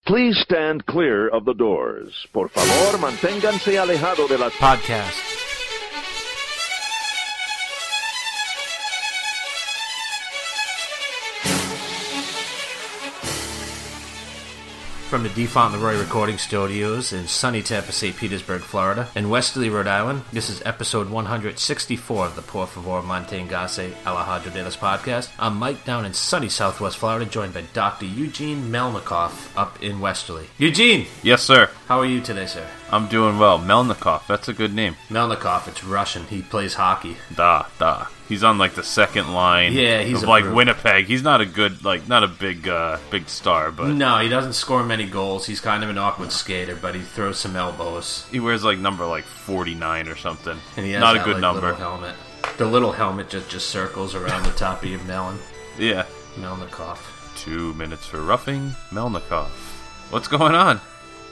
Please stand clear of the doors. Por favor, manténganse alejado de las podcast. From the DeFont Leroy Recording Studios in sunny Tampa, St. Petersburg, Florida, and Westerly, Rhode Island, this is episode 164 of the Por Favor Manténgase Alejado de las podcast. I'm Mike down in sunny Southwest Florida, joined by Dr. Eugene Melnikov up in Westerly. Eugene! Yes, sir. How are you today, sir? I'm doing well. Melnikov, that's a good name. Melnikov, it's Russian. He plays hockey. Da. He's on like the second line. Yeah, he's of a like brute. Winnipeg. He's not a good, not a big star, but No, he doesn't score many goals. He's kind of an awkward skater, but he throws some elbows. he wears like number 49 or something. And he has not that, a good like, number. little helmet. The little helmet just circles around the top of your melon. Yeah. Melnikov. 2 minutes for roughing Melnikov. What's going on?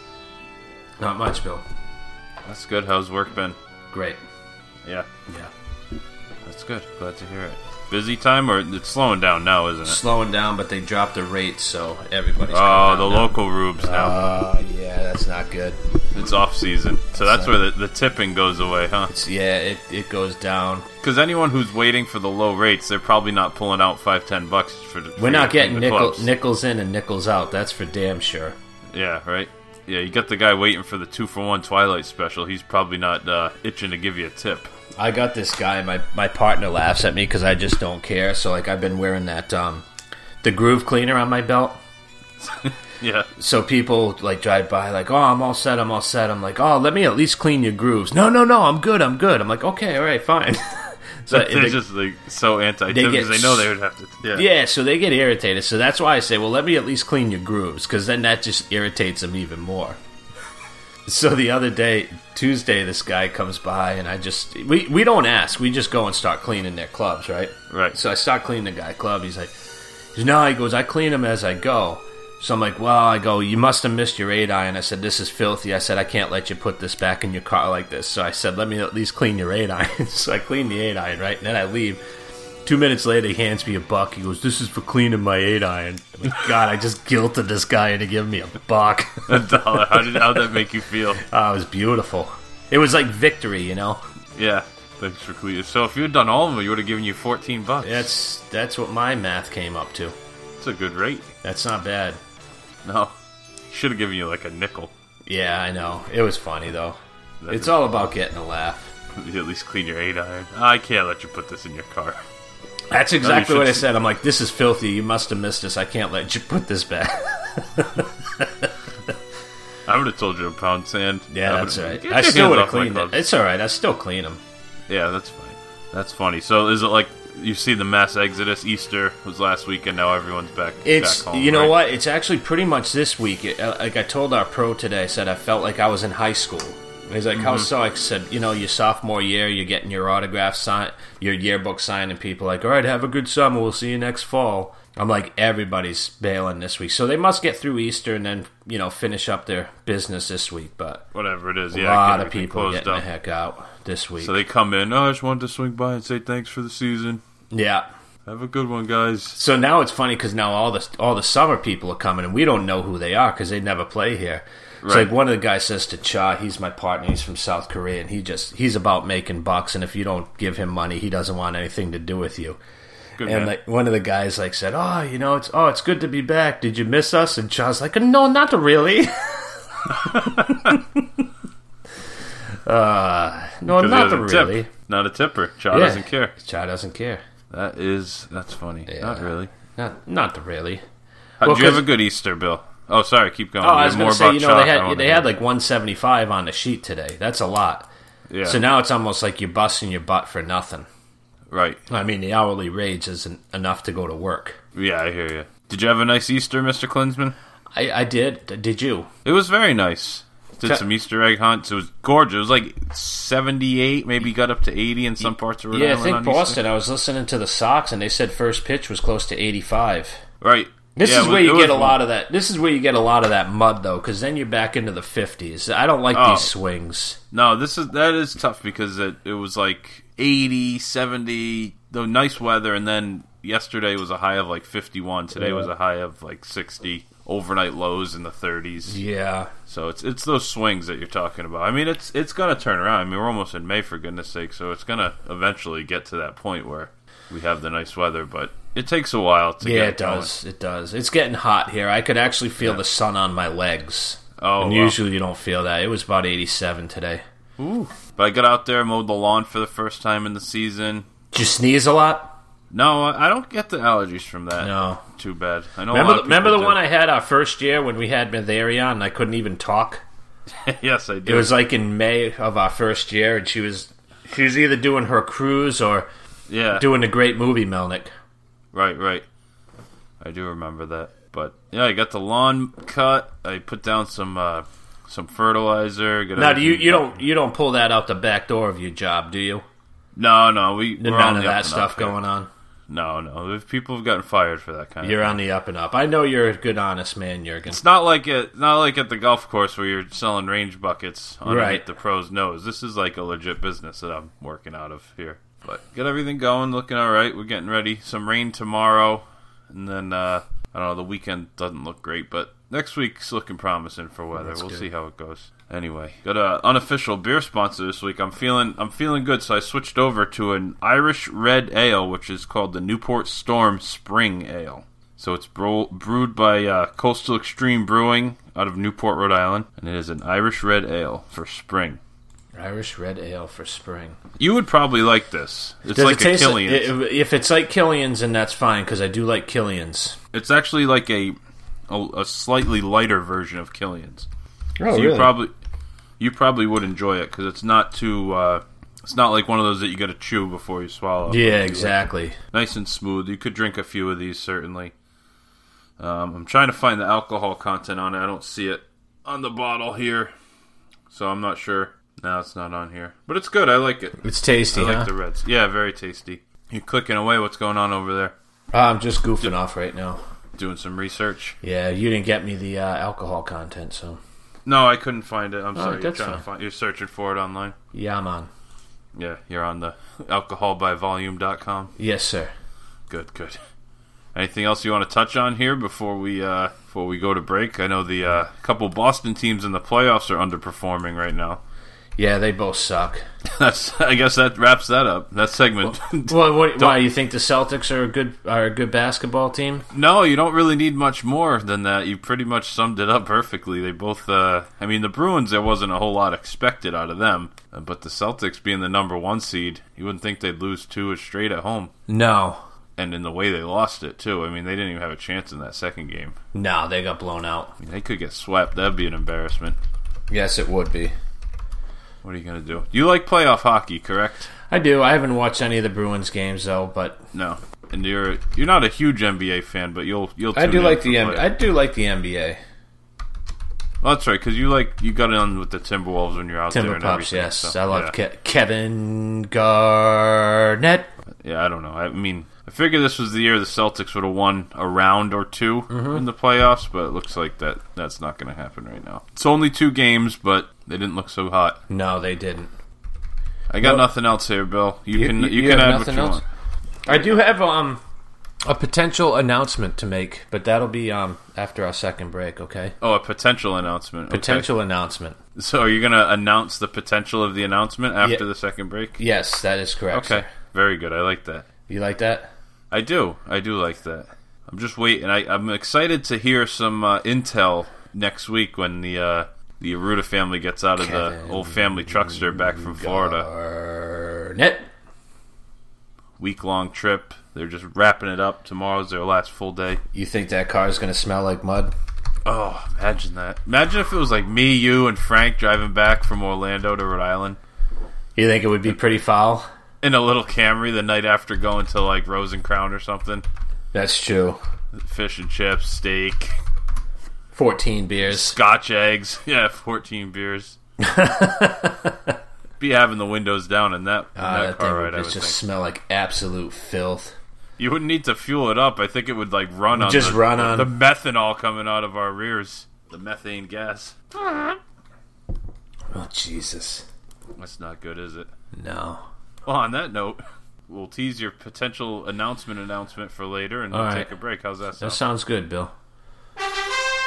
Not much, Bill. That's good. How's work been? Great. Yeah, Yeah. that's good. Glad to hear it. Busy time, or it's slowing down now, isn't it? Slowing down, but they dropped the rates, so everybody's Oh, coming the out now. local rubes now. Yeah, that's not good. It's off season, so that's where the tipping goes away, huh? It goes down. Because anyone who's waiting for the low rates, they're probably not pulling out $5-10 for the. We're not getting the clubs. nickels in and nickels out. That's for damn sure. Yeah, right. Yeah, you got the guy waiting for the 2-for-1 Twilight special. He's probably not itching to give you a tip. I got this guy. My partner laughs at me because I just don't care. So I've been wearing that the groove cleaner on my belt. Yeah. So people drive by oh, I'm all set. I'm like, oh, let me at least clean your grooves. No, I'm good. I'm like, okay, all right, fine. So They're just so anti-tip because they know they would have to. Yeah, so they get irritated. So that's why I say, well, let me at least clean your grooves, because then that just irritates them even more. So the other day, Tuesday, this guy comes by, and we don't ask. We just go and start cleaning their clubs, right? Right. So I start cleaning the guy club. He goes, I clean them as I go. So I'm like, well, you must have missed your 8-iron. I said, this is filthy. I said, I can't let you put this back in your car like this. So I said, let me at least clean your 8-iron. So I clean the 8-iron, right? And then I leave. 2 minutes later, he hands me $1. He goes, this is for cleaning my 8-iron. I'm like, God, I just guilted this guy into giving me $1. $1. How'd that make you feel? Oh, it was beautiful. It was like victory, you know? Yeah. Thanks for cleaning. So if you had done all of them, he would have given you $14. That's what my math came up to. That's a good rate. That's not bad. No. Should have given you a nickel. Yeah, I know. It was funny, though. It's all about getting a laugh. You at least clean your 8-iron. I can't let you put this in your car. That's exactly what I said. I'm like, this is filthy. You must have missed this. I can't let you put this back. I would have told you to pound sand. Yeah, that's right. Get I your still hands would have off my cleaned it. clubs. It's all right. I still clean them. Yeah, that's fine. That's funny. So is it like you see the mass exodus? Easter was last week, and now everyone's back home. You know right? what? It's actually pretty much this week. Like I told our pro today, I said I felt like I was in high school. And he's like, how so? I said, your sophomore year, you're getting your autograph signed, your yearbook signed, and people are like, all right, have a good summer. We'll see you next fall. I'm like, everybody's bailing this week. So they must get through Easter and then, finish up their business this week. But Whatever it is, a yeah. lot get of everything people closed getting the up. heck out this week. So they come in. Oh, I just wanted to swing by and say thanks for the season. Yeah. Have a good one, guys. So now it's funny because now all the summer people are coming, and we don't know who they are because they never play here. It's Right. like one of the guys says to Cha, he's my partner, he's from South Korea, and he's about making bucks, and if you don't give him money, he doesn't want anything to do with you. Good And man. one of the guys said, it's good to be back. Did you miss us? And Cha's like, no, not really. No, 'Cause he not doesn't tip. really. Not a tipper. Cha doesn't care. Cha doesn't care. That's funny. Yeah. Not really. Not really. Did you have a good Easter, Bill? Oh, sorry, keep going. Oh, I was You going have to more say, about Cha, I they wanna had hear. 175 on the sheet today. That's a lot. Yeah. So now it's almost like you're busting your butt for nothing. Right. I mean, the hourly wage isn't enough to go to work. Yeah, I hear you. Did you have a nice Easter, Mr. Klinsman? I did. Did you? It was very nice. Did some Easter egg hunts. It was gorgeous. It was like 78, maybe got up to 80 in some parts of Rhode Yeah, I Island think on Boston. Easter. I was listening to the Sox, and they said first pitch was close to 85. Right. This Yeah, is where it you was get a fun. lot of that. This is where you get a lot of that mud, though, because then you're back into the 50s. I don't like these swings. No, that is tough because it was like 80, 70, the nice weather, and then yesterday was a high of like 51. Today was a high of like 60. overnight lows in the 30s. Yeah. So it's those swings that you're talking about. I mean, it's going to turn around. I mean, we're almost in May, for goodness sake, so it's going to eventually get to that point where we have the nice weather, but it takes a while to get it does. It does. It's getting hot here. I could actually feel the sun on my legs. Oh, and usually you don't feel that. It was about 87 today. Ooh. But I got out there, mowed the lawn for the first time in the season. Did you sneeze a lot? No, I don't get the allergies from that. No. Too bad. I know. Remember the one I had our first year when we had Matheria and I couldn't even talk? Yes, I did. It was like in May of our first year, and she was either doing her cruise or doing the Great Movie Melnick. Right. I do remember that. But yeah, I got the lawn cut. I put down some fertilizer. Now, you don't pull that out the back door of your job, do you? No, none of that stuff going on. No. If people have gotten fired for that kind of thing. You're on the up and up. I know you're a good, honest man, Jurgen. It's not like at the golf course where you're selling range buckets underneath the pros' nose. This is like a legit business that I'm working out of here. But get everything going, looking all right. We're getting ready. Some rain tomorrow, and then I don't know. The weekend doesn't look great, but next week's looking promising for weather. We'll see how it goes. Anyway, got an unofficial beer sponsor this week. I'm feeling good, so I switched over to an Irish red ale, which is called the Newport Storm Spring Ale. So it's brewed by Coastal Extreme Brewing out of Newport, Rhode Island, and it is an Irish red ale for spring. Irish red ale for spring. You would probably like this. It's like a Killian's. If it's like Killian's, then that's fine, because I do like Killian's. It's actually like a slightly lighter version of Killian's. Oh, so really? You probably would enjoy it, because it's not too... it's not like one of those that you got to chew before you swallow. Yeah, exactly. Nice and smooth. You could drink a few of these, certainly. I'm trying to find the alcohol content on it. I don't see it on the bottle here, so I'm not sure. No, it's not on here. But it's good. I like it. It's tasty, I like the reds. Yeah, very tasty. You clicking away. What's going on over there? I'm just goofing off right now. Doing some research? Yeah, you didn't get me the alcohol content, so... No, I couldn't find it. I'm sorry. You're searching for it online? Yeah, man. Yeah, you're on the alcoholbyvolume.com? Yes, sir. Good. Anything else you want to touch on here before we go to break? I know the couple Boston teams in the playoffs are underperforming right now. Yeah, they both suck. I guess that wraps that up. That segment. Why you think the Celtics are a good basketball team? No, you don't really need much more than that. You pretty much summed it up perfectly. They both. The Bruins. There wasn't a whole lot expected out of them, but the Celtics being the number 1 seed, you wouldn't think they'd lose 2 straight at home. No. And in the way they lost it too. I mean, they didn't even have a chance in that second game. No, they got blown out. I mean, they could get swept. That'd be an embarrassment. Yes, it would be. What are you going to do? You like playoff hockey, correct? I do. I haven't watched any of the Bruins games though, but no. And you're not a huge NBA fan, but you'll. I do like the NBA. I do like the NBA. Well, that's right, because you got in with the Timberwolves when you're out there and Pups, everything. Yes, so, I love Kevin Garnett. Yeah, I don't know. I mean, I figured this was the year the Celtics would have won a round or two in the playoffs, but it looks like that's not going to happen right now. It's only 2 games, but they didn't look so hot. No, they didn't. I got nothing else here, Bill. You can add what you want. I do have a potential announcement to make, but that'll be after our second break, okay? Oh, a potential announcement. Potential announcement. So are you going to announce the potential of the announcement after the second break? Yes, that is correct. Okay, sir. Very good. I like that. You like that? I do like that. I'm just waiting. I'm excited to hear some intel next week when the Arruda family gets out of the old family truckster back from Florida. Garnett. Week-long trip. They're just wrapping it up. Tomorrow's their last full day. You think that car is going to smell like mud? Oh, imagine that. Imagine if it was like me, you, and Frank driving back from Orlando to Rhode Island. You think it would be pretty foul? In a little Camry the night after going to like Rose and Crown or something. That's true. Fish and chips, steak. 14 beers. Scotch eggs. Yeah, 14 beers. Be having the windows down in that car, right? I would just smell like absolute filth. You wouldn't need to fuel it up. I think it would like run on the methanol coming out of our rears. The methane gas. Oh, Jesus. That's not good, is it? No. Well, on that note, we'll tease your potential announcement for later, and we'll take a break. How's that sound? That sounds good, Bill.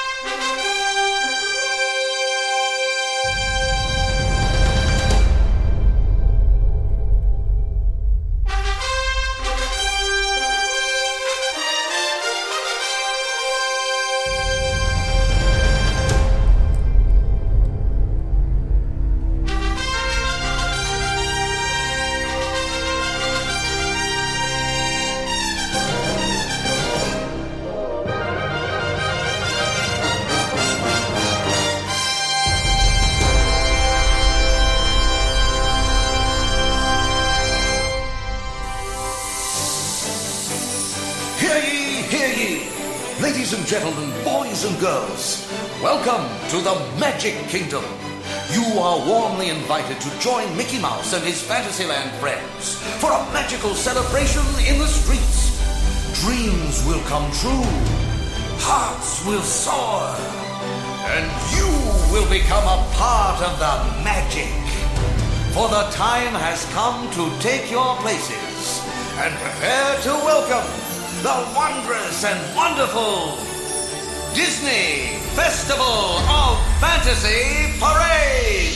gentlemen, boys and girls, welcome to the Magic Kingdom. You are warmly invited to join Mickey Mouse and his Fantasyland friends for a magical celebration in the streets. Dreams will come true, hearts will soar, and you will become a part of the magic. For the time has come to take your places and prepare to welcome the wondrous and wonderful Disney Festival of Fantasy Parade!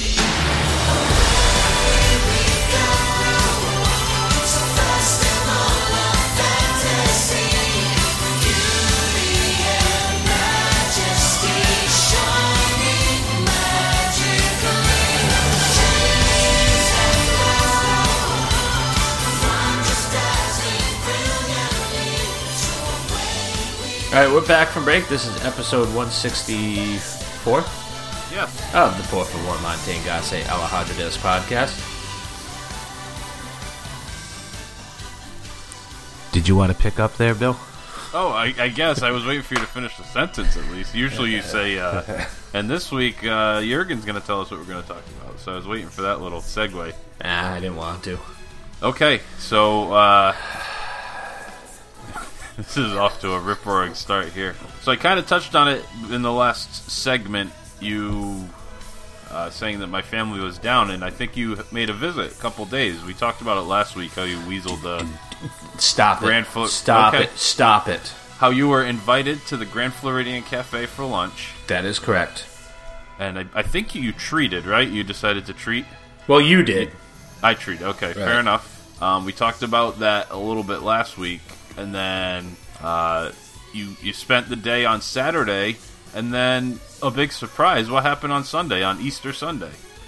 All right, we're back from break. This is episode 164 of the Por Favor Mantengase Alejandro podcast. Did you want to pick up there, Bill? Oh, I guess. I was waiting for you to finish the sentence at least. Usually you say, and this week, Jurgen's going to tell us what we're going to talk about. So I was waiting for that little segue. I didn't want to. Okay, so this is off to a rip-roaring start here. So I kind of touched on it in the last segment, you saying that my family was down, and I think you made a visit a couple days. We talked about it last week, how you weaseled the Stop it. How you were invited to the Grand Floridian Cafe for lunch. That is correct. And I think you treated, right? You decided to treat? Well, you did. I treated, okay, right. Fair enough. We talked about that a little bit last week. And then you spent the day on Saturday, and then a big surprise. What happened on Sunday, on Easter Sunday?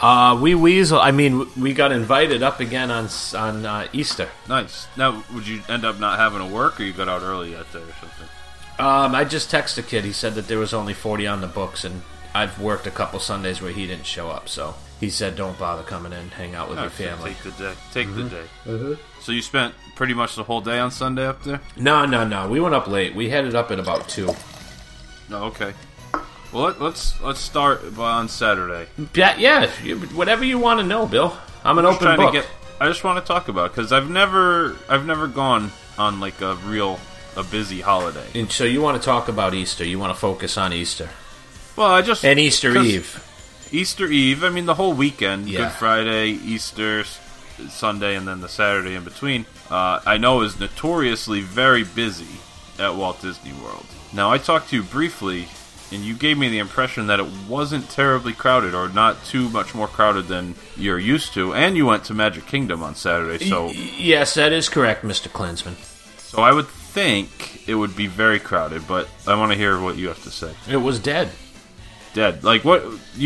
We got invited up again on Easter. Nice. Now, would you end up not having to work, or you got out early that day or something? I just texted a kid. He said that there was only 40 on the books, and I've worked a couple Sundays where he didn't show up, so he said don't bother coming in, hang out with your family. Take the day. Mm-hmm. So you spent pretty much the whole day on Sunday up there? No. We went up late. We headed up at about 2. Oh, okay. Well, let's start on Saturday. Yeah. Whatever you want to know, Bill. I'm an open book. I just want to talk about it, because I've never gone on like a busy holiday. And so you want to talk about Easter? You want to focus on Easter? Well, and Easter Eve. Easter Eve. I mean, the whole weekend. Yeah. Good Friday, Easter Sunday, and then the Saturday in between. I know is notoriously very busy at Walt Disney World. Now, I talked to you briefly, and you gave me the impression that it wasn't terribly crowded, or not too much more crowded than you're used to. And you went to Magic Kingdom on Saturday, so yes, that is correct, Mr. Klinsman. So I would think it would be very crowded, but I want to hear what you have to say. It was dead. Dead? Like what?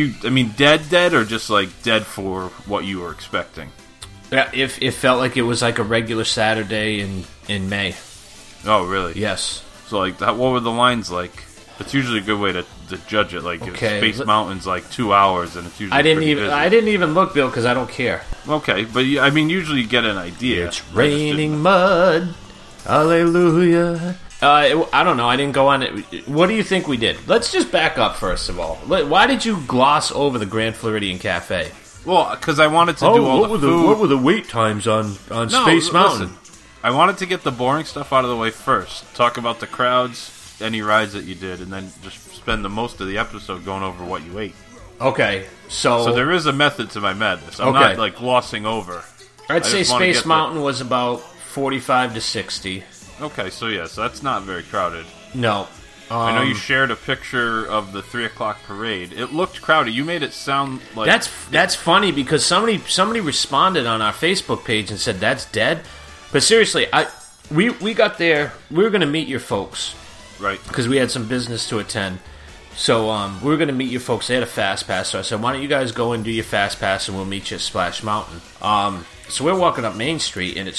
Dead, or just like dead for what you were expecting? Yeah, it felt like it was like a regular Saturday in May. Oh, really? Yes. So, like, what were the lines like? It's usually a good way to judge it. Like, okay, if Space Mountain's like 2 hours, and it's usually I didn't even look, Bill, because I don't care. Okay, but I mean, usually you get an idea. It's raining mud. Hallelujah. I don't know. I didn't go on it. What do you think we did? Let's just back up first of all. Why did you gloss over the Grand Floridian Cafe? Well, because I wanted to do all the food. What were the wait times on Space Mountain? Listen, I wanted to get the boring stuff out of the way first. Talk about the crowds, any rides that you did, and then just spend the most of the episode going over what you ate. Okay, so there is a method to my madness. I'm not like glossing over. I'd say Space Mountain was about 45 to 60. Okay, so that's not very crowded. No. I know you shared a picture of the 3 o'clock parade. It looked crowded. You made it sound like... That's funny, because somebody responded on our Facebook page and said, that's dead. But seriously, we got there. We were going to meet your folks. Right. Because we had some business to attend. So we were going to meet your folks. They had a Fast Pass. So I said, why don't you guys go and do your Fast Pass, and we'll meet you at Splash Mountain. So we're walking up Main Street, and it's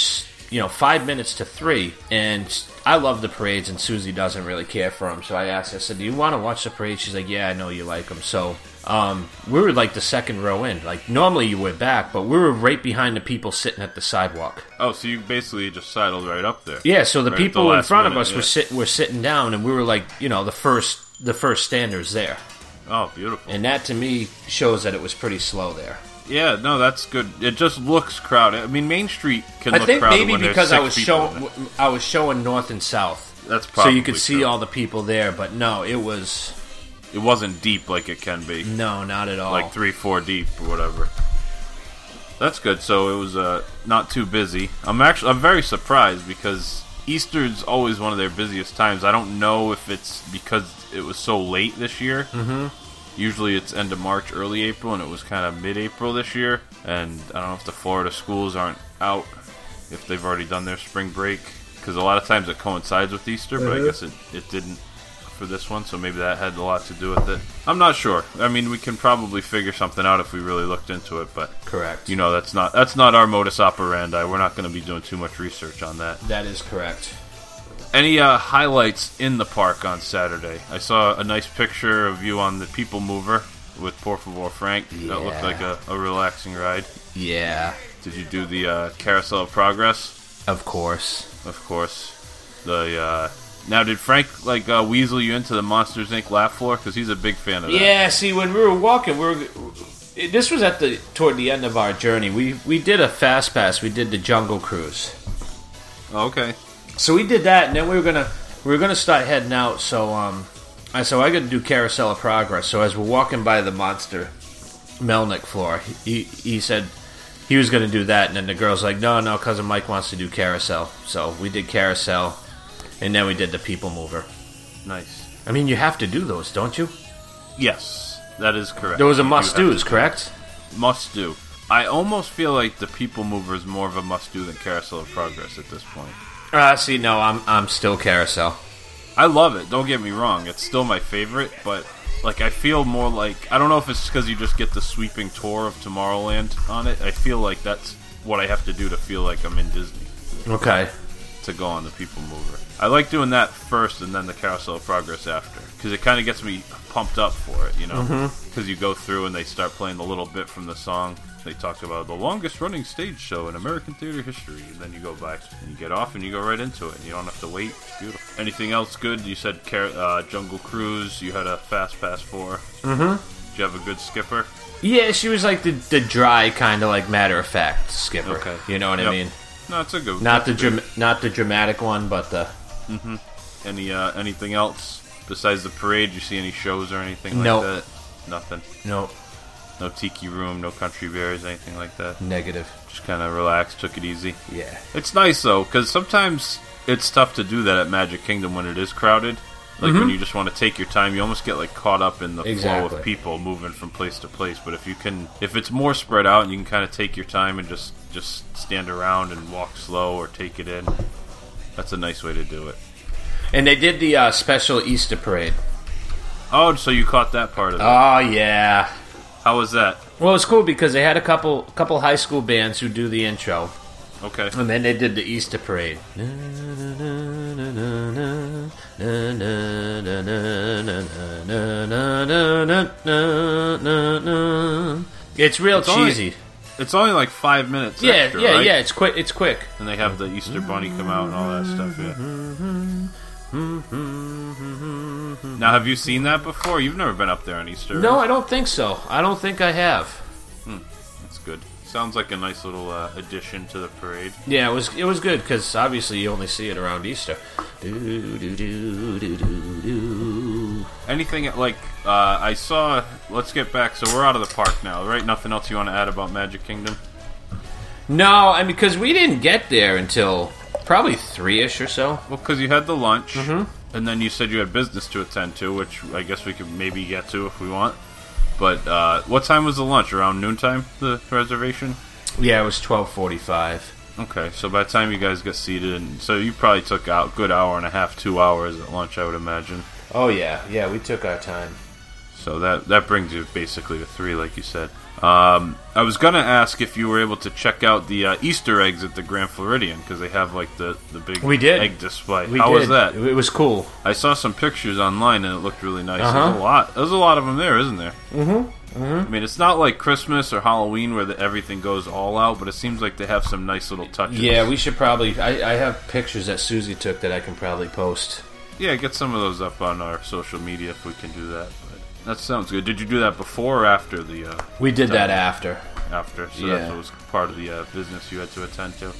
5 minutes to 3, and I love the parades, and Susie doesn't really care for them. So I asked her, I said, do you want to watch the parade? She's like, yeah, I know you like them. So we were like the second row in. Like, normally you were back, but we were right behind the people sitting at the sidewalk. Oh, so you basically just sidled right up there. Yeah, so the right people in front of us were sitting down, and we were like, the first standers there. Oh, beautiful. And that, to me, shows that it was pretty slow there. Yeah, no, that's good. It just looks crowded. I mean, Main Street can look crowded. I think maybe because I was showing north and south. That's probably so you could see all the people there, but no, it wasn't deep like it can be. No, not at all. Like 3-4 deep or whatever. That's good. So it was not too busy. I'm very surprised because Easter's always one of their busiest times. I don't know if it's because it was so late this year. Mm-hmm. Usually it's end of March, early April, and it was kind of mid-April this year. And I don't know if the Florida schools aren't out, if they've already done their spring break. Because a lot of times it coincides with Easter, but I guess it didn't for this one, so maybe that had a lot to do with it. I'm not sure. I mean, we can probably figure something out if we really looked into it, but... Correct. That's not our modus operandi. We're not going to be doing too much research on that. That is correct. Any highlights in the park on Saturday? I saw a nice picture of you on the People Mover with Por Favor Frank. Yeah. That looked like a relaxing ride. Yeah. Did you do the Carousel of Progress? Of course. Of course. Now, did Frank weasel you into the Monsters Inc. laugh floor? Because he's a big fan of that. Yeah, see, when we were walking, this was toward the end of our journey. We did a fast pass. We did the Jungle Cruise. Oh, okay. So we did that, and then we were gonna start heading out. So I said, I got to do Carousel of Progress. So as we're walking by the Monster Melnick floor, he said he was gonna do that, and then the girl's like, no, Cousin Mike wants to do Carousel. So we did Carousel, and then we did the People Mover. Nice. I mean, you have to do those, don't you? Yes, that is correct. Those are must-dos, correct? Must-do. I almost feel like the People Mover is more of a must-do than Carousel of Progress at this point. See, no, I'm still Carousel. I love it. Don't get me wrong; it's still my favorite. But I feel more like I don't know if it's because you just get the sweeping tour of Tomorrowland on it. I feel like that's what I have to do to feel like I'm in Disney. Okay. To go on the People Mover, I like doing that first and then the Carousel of Progress after because it kind of gets me pumped up for it, Because you go through and they start playing the little bit from the song. They talk about the longest running stage show in American theater history, and then you go by and you get off and you go right into it, and you don't have to wait. It's beautiful. Anything else good? You said Jungle Cruise. You had a Fast Pass for. Mm-hmm. Did you have a good skipper? Yeah, she was like the dry kind of like matter of fact skipper. Okay. You know what I mean? No, it's a good. Not the dramatic one, but the. Mm-hmm. Anything else besides the parade? Did you see any shows or anything like Nope. that? Nothing. Nope. No Tiki Room, no Country Bears, anything like that? Negative. Just kind of relaxed, took it easy. Yeah. It's nice, though, because sometimes it's tough to do that at Magic Kingdom when it is crowded. Like, when you just want to take your time, you almost get, caught up in the flow of people moving from place to place. But if it's more spread out and you can kind of take your time and just stand around and walk slow or take it in, that's a nice way to do it. And they did the special Easter parade. Oh, so you caught that part of it. Oh, yeah. How was that? Well, it's cool because they had a couple high school bands who do the intro. Okay. And then they did the Easter parade. It's real cheesy. It's only like 5 minutes extra, right? Yeah, it's quick. It's quick. And they have the Easter Bunny come out and all that stuff, yeah. Now, have you seen that before? You've never been up there on Easter, right? No, I don't think so. I don't think I have. That's good. Sounds like a nice little addition to the parade. Yeah, it was good because obviously you only see it around Easter. Anything I saw? Let's get back. So we're out of the park now, right? Nothing else you want to add about Magic Kingdom? No, I mean because we didn't get there until probably 3-ish or so. Well, because you had the lunch, and then you said you had business to attend to, which I guess we could maybe get to if we want. But what time was the lunch? Around noontime, the reservation? Yeah, it was 12:45. Okay, so by the time you guys got seated, and so you probably took out a good hour and a half, 2 hours at lunch, I would imagine. Oh, yeah. Yeah, we took our time. So that brings you basically to 3, like you said. I was going to ask if you were able to check out the Easter eggs at the Grand Floridian, because they have like the big egg display. How was that? It was cool. I saw some pictures online and it looked really nice. There's a lot of them there, isn't there? I mean, it's not like Christmas or Halloween where everything goes all out, but it seems like they have some nice little touches. Yeah, we should probably... I have pictures that Susie took that I can probably post. Yeah, get some of those up on our social media if we can do that. That sounds good. Did you do that before or after the... we did that after. After, so that was part of the business you had to attend to?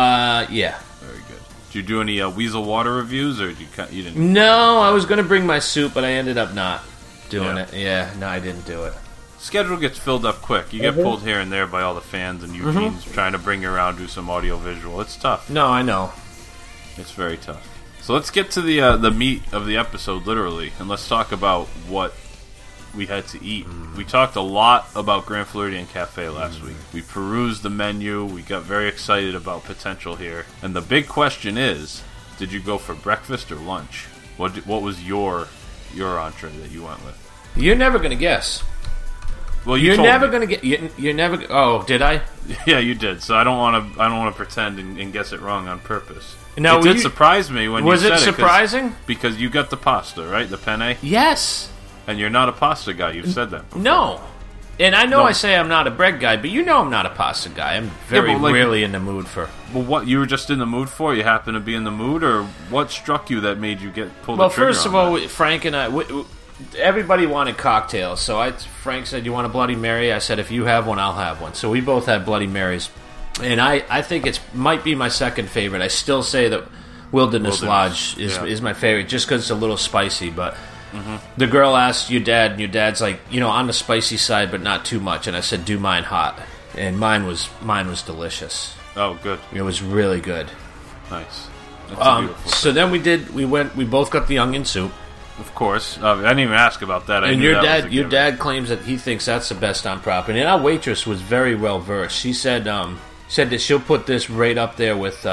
Yeah. Very good. Did you do any Weasel Water reviews, or you didn't? No, I was going to bring my soup, but I ended up not doing it. Yeah, no, I didn't do it. Schedule gets filled up quick. You get pulled here and there by all the fans, and Eugene's trying to bring you around, do some audio-visual. It's tough. No, I know. It's very tough. So let's get to the meat of the episode, literally, and let's talk about what we had to eat. We talked a lot about Grand Floridian Cafe last week. We perused the menu. We got very excited about potential here. And the big question is, did you go for breakfast or lunch? What was your entree that you went with? You're never going to guess. Well, you're never going to get. You're never. Oh, did I? Yeah, you did. So I don't want to pretend and guess it wrong on purpose. No, it did surprise me when you said it. Was it surprising? Because you got the pasta, right? The penne? Yes. And you're not a pasta guy. You've said that before. No. And I know I say I'm not a bread guy, but you know I'm not a pasta guy. I'm very rarely in the mood for... Well, what you were just in the mood for? You happen to be in the mood? Or what struck you that made you pull the trigger? Well, first of all, Frank and I... everybody wanted cocktails. So Frank said, you want a Bloody Mary? I said, if you have one, I'll have one. So we both had Bloody Marys. And I think it might be my second favorite. I still say that Wilderness Lodge is my favorite, just because it's a little spicy, but... The girl asked your dad, and your dad's like, on the spicy side, but not too much. And I said, do mine hot. And mine was delicious. Oh, good. It was really good. Nice. That's so then we both got the onion soup. Of course. I didn't even ask about that. And your dad claims that he thinks that's the best on property. And our waitress was very well versed. She said that she'll put this right up there with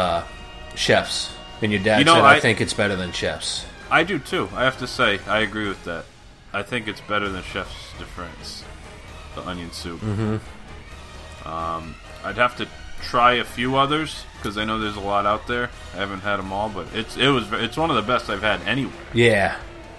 Chef's. And your dad said, I think it's better than Chef's. I do too. I have to say, I agree with that. I think it's better than Chef's Difference, the onion soup. I'd have to try a few others because I know there's a lot out there. I haven't had them all, but it's one of the best I've had anywhere. Yeah.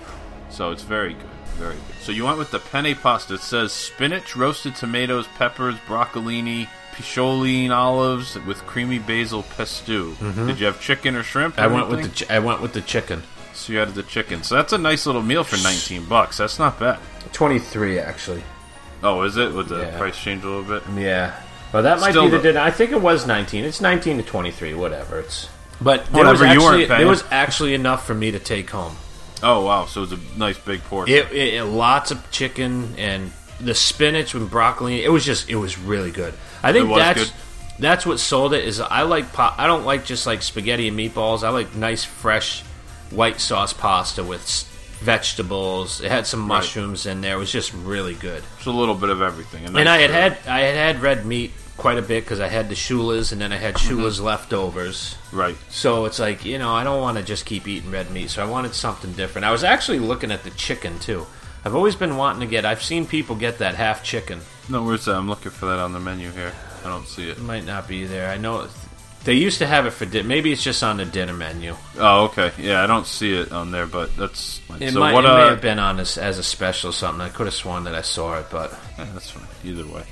So it's very good, very good. So you went with the penne pasta. It says spinach, roasted tomatoes, peppers, broccolini, piscioline olives with creamy basil pesto. Did you have chicken or shrimp? I went with the chicken. So you added the chicken. So that's a nice little meal for $19. That's not bad. 23 actually. Oh, is it? Would the price change a little bit? Yeah. Well, that might be the dinner. I think it was 19. It's 19 to 23, whatever. But there was actually enough for me to take home. Oh wow! So it was a nice big portion. Lots of chicken and the spinach and broccoli. It was really good. I think that's what sold it. Is I don't like just like spaghetti and meatballs. I like nice fresh white sauce pasta with vegetables. It had some mushrooms in there. It was just really good. It's a little bit of everything. And I had red meat quite a bit because I had the Shula's and then I had Shula's leftovers. Right. So it's like, I don't want to just keep eating red meat, so I wanted something different. I was actually looking at the chicken too. I've always been wanting to I've seen people get that half chicken. No, where's that? I'm looking for that on the menu here. I don't see it. It might not be there. I know they used to have it for dinner. Maybe it's just on the dinner menu. Oh, okay. Yeah, I don't see it on there, but that's... It may have been on this as a special or something. I could have sworn that I saw it, but... Yeah, that's fine. Either way.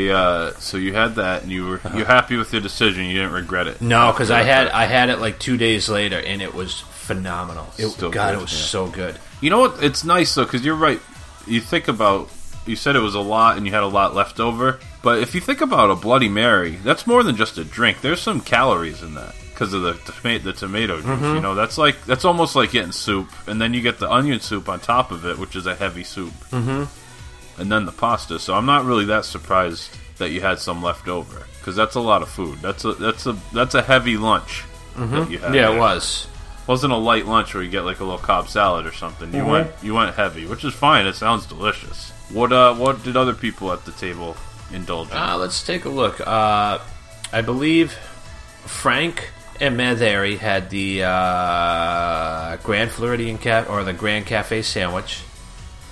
So you had that, and you're happy with your decision. You didn't regret it. No, because I had it like 2 days later, and it was phenomenal. It was so good. You know what? It's nice, though, because you're right. You think about... You said it was a lot, and you had a lot left over. But if you think about a Bloody Mary, that's more than just a drink. There's some calories in that because of the tomato juice. That's almost like getting soup, and then you get the onion soup on top of it, which is a heavy soup, and then the pasta. So I'm not really that surprised that you had some left over because that's a lot of food. That's a heavy lunch that you had. Yeah, there. It wasn't a light lunch where you get like a little Cobb salad or something. You went heavy, which is fine. It sounds delicious. What did other people at the table indulge in? Let's take a look. I believe Frank and Mederi had the Grand Floridian or the Grand Cafe sandwich.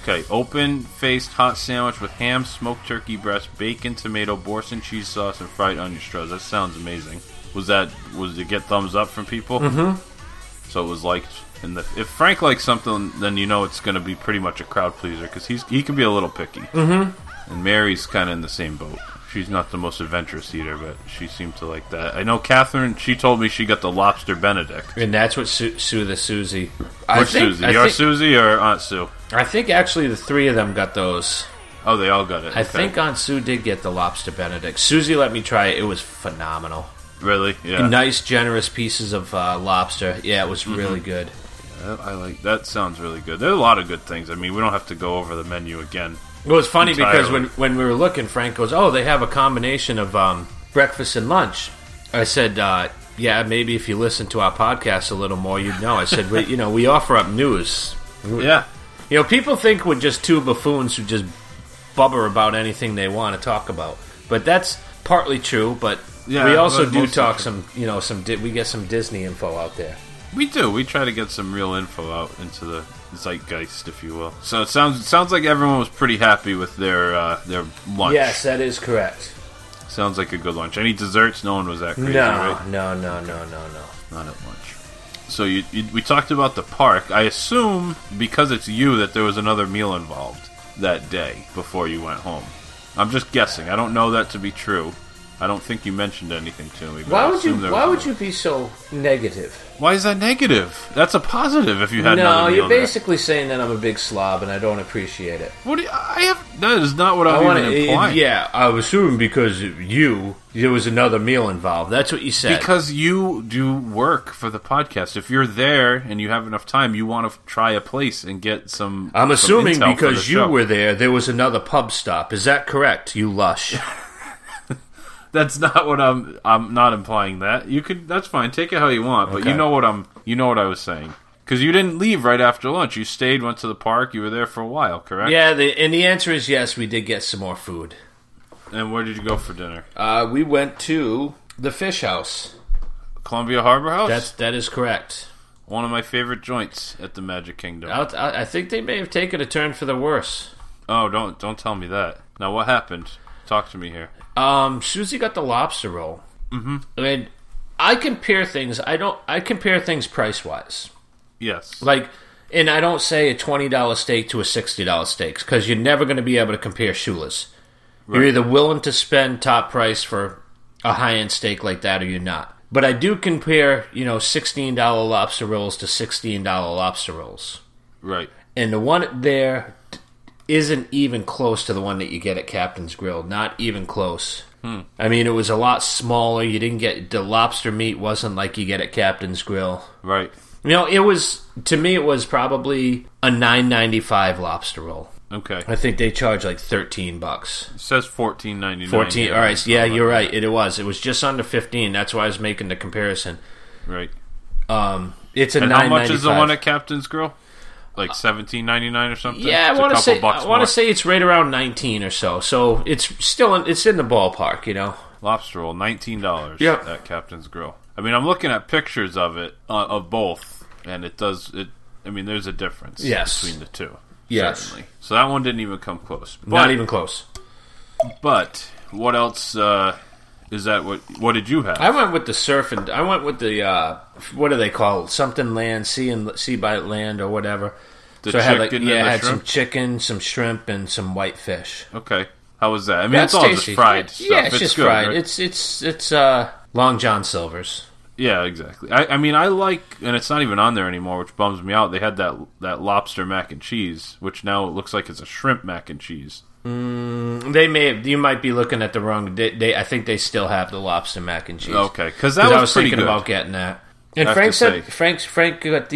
Okay, open-faced hot sandwich with ham, smoked turkey breast, bacon, tomato, Boursin cheese sauce, and fried onion straws. That sounds amazing. Was it get thumbs up from people? Mm-hmm. So it was liked. And if Frank likes something, then you know it's going to be pretty much a crowd pleaser because he can be a little picky. Mm-hmm. And Mary's kind of in the same boat. She's not the most adventurous eater, but she seemed to like that. I know Catherine, she told me she got the lobster Benedict. And that's what Susie. Which Susie? Your Susie or Aunt Sue? I think actually the three of them got those. Oh, they all got it. I think Aunt Sue did get the lobster Benedict. Susie let me try it. It was phenomenal. Really? Yeah. Nice, generous pieces of lobster. Yeah, it was really good. Yeah, I like that. Sounds really good. There are a lot of good things. I mean, we don't have to go over the menu again. It was funny entirely. because when we were looking, Frank goes, "Oh, they have a combination of breakfast and lunch." I said, "Yeah, maybe if you listen to our podcast a little more, you'd know." I said, we offer up news. Yeah. People think we're just two buffoons who just bubber about anything they want to talk about, but that's partly true. But we also do talk we get some Disney info out there. We do. We try to get some real info out into the zeitgeist, if you will. So it sounds like everyone was pretty happy with their lunch. Yes, that is correct. Sounds like a good lunch. Any desserts? No one was that crazy, No, right? no. Not at lunch. So we talked about the park. I assume because it's you that there was another meal involved that day before you went home. I'm just guessing. I don't know that to be true. I don't think you mentioned anything to me. But Why would you be so negative? Why is that negative? That's a positive if you had another meal. No, you're basically saying that I'm a big slob and I don't appreciate it. That is not what I'm even implying. Yeah, I was assuming because there was another meal involved. That's what you said. Because you do work for the podcast. If you're there and you have enough time, you want to try a place and get some. I'm assuming some intel because you were there was another pub stop. Is that correct? You lush. That's not what I'm not implying that. You could. That's fine. Take it how you want. But Okay. you know what I was saying. Because you didn't leave right after lunch. You stayed, went to the park. You were there for a while, correct? Yeah, and the answer is yes. We did get some more food. And where did you go for dinner? We went to the Fish House. Columbia Harbor House. That is correct. One of my favorite joints at the Magic Kingdom. I think they may have taken a turn for the worse. Oh, don't tell me that. Now, what happened? Talk to me here. Susie got the lobster roll. Mm-hmm. I mean, I compare things. I compare things price wise. Yes. And I don't say a $20 steak to a $60 steak because you're never going to be able to compare Shula's. Right. You're either willing to spend top price for a high end steak like that, or you're not. But I do compare, $16 lobster rolls to $16 lobster rolls. Right. And the one there isn't even close to the one that you get at Captain's Grill. Not even close. I mean, it was a lot smaller. You didn't get the lobster meat wasn't like you get at Captain's Grill. Right. It was, to me, it was probably a $9.95 lobster roll. Okay. I think they charge like $13. It says $14.99. 14. All right. Yeah, you're right. It was. It was just under 15. That's why I was making the comparison. Right. It's a $9.95. And how much is the one at Captain's Grill? Like $17.99 or something? Yeah, I want to say it's right around 19 or so. So it's in the ballpark, Lobster roll, $19 Yep. at Captain's Grill. I mean, I'm looking at pictures of it, of both, and there's a difference between the two. Yes. Certainly. So that one didn't even come close. Not even close. But what else is that? What did you have? I went with the surf and I went with the what do they call it? Something land, sea by land or whatever. I had some chicken, some shrimp, and some white fish. Okay, how was that? I mean, That's it's all tasty. just fried stuff. Yeah, it's just good, fried. Right? It's Long John Silver's. Yeah, exactly. I mean, I like, and it's not even on there anymore, which bums me out. They had that lobster mac and cheese, which now it looks like it's a shrimp mac and cheese. You might be looking at the wrong. I think they still have the lobster mac and cheese. Okay, because I was thinking pretty good about getting that. And Frank said Frank got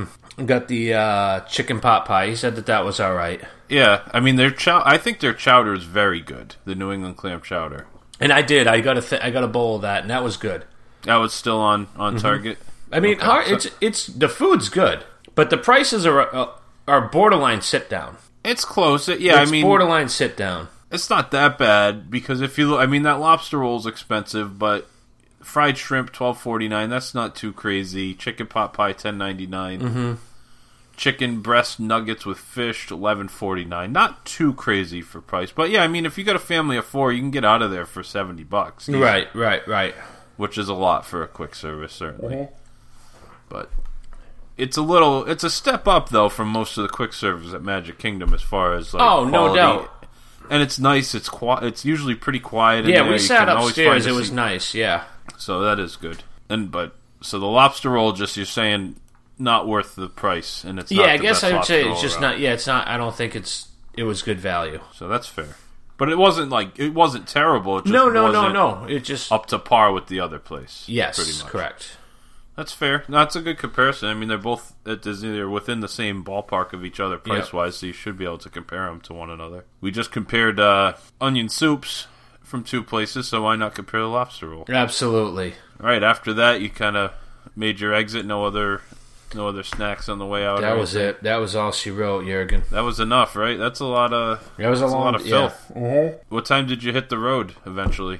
the chicken pot pie. He said that was all right. Yeah, I mean I think their chowder is very good. The New England clam chowder. And I did. I got a bowl of that, and that was good. That was still on Target. I mean, it's the food's good, but the prices are borderline sit down. It's close. It's borderline sit down. It's not that bad because if you look, I mean, that lobster roll is expensive, but fried shrimp $12.49. That's not too crazy. Chicken pot pie $10.99. chicken breast nuggets with fish, $11.49. Not too crazy for price, but yeah, I mean, if you got a family of 4, you can get out of there for $70. Right. Which is a lot for a quick service, certainly. But it's a step up though from most of the quick service at Magic Kingdom as far as like quality. No doubt. And it's nice. It's usually pretty quiet. Yeah, we sat upstairs. It was nice. Yeah. So that is good. So the lobster roll, just you're saying, not worth the price, and it's not I guess I would say it's just around. not. Yeah, it's not. I don't think it was good value. So that's fair. But it wasn't terrible. It just no. It just up to par with the other place. Yes, pretty much. correct. That's fair. That's a good comparison. I mean, they're both at Disney. They're within the same ballpark of each other price-wise, so you should be able to compare them to one another. We just compared onion soups from 2 places, so why not compare the lobster roll? Absolutely. All right, after that, you kind of made your exit. No other snacks on the way out. That was it. That was all she wrote, Jurgen. That was enough, right? That's a lot of. That was a lot of filth. Yeah. Mm-hmm. What time did you hit the road eventually?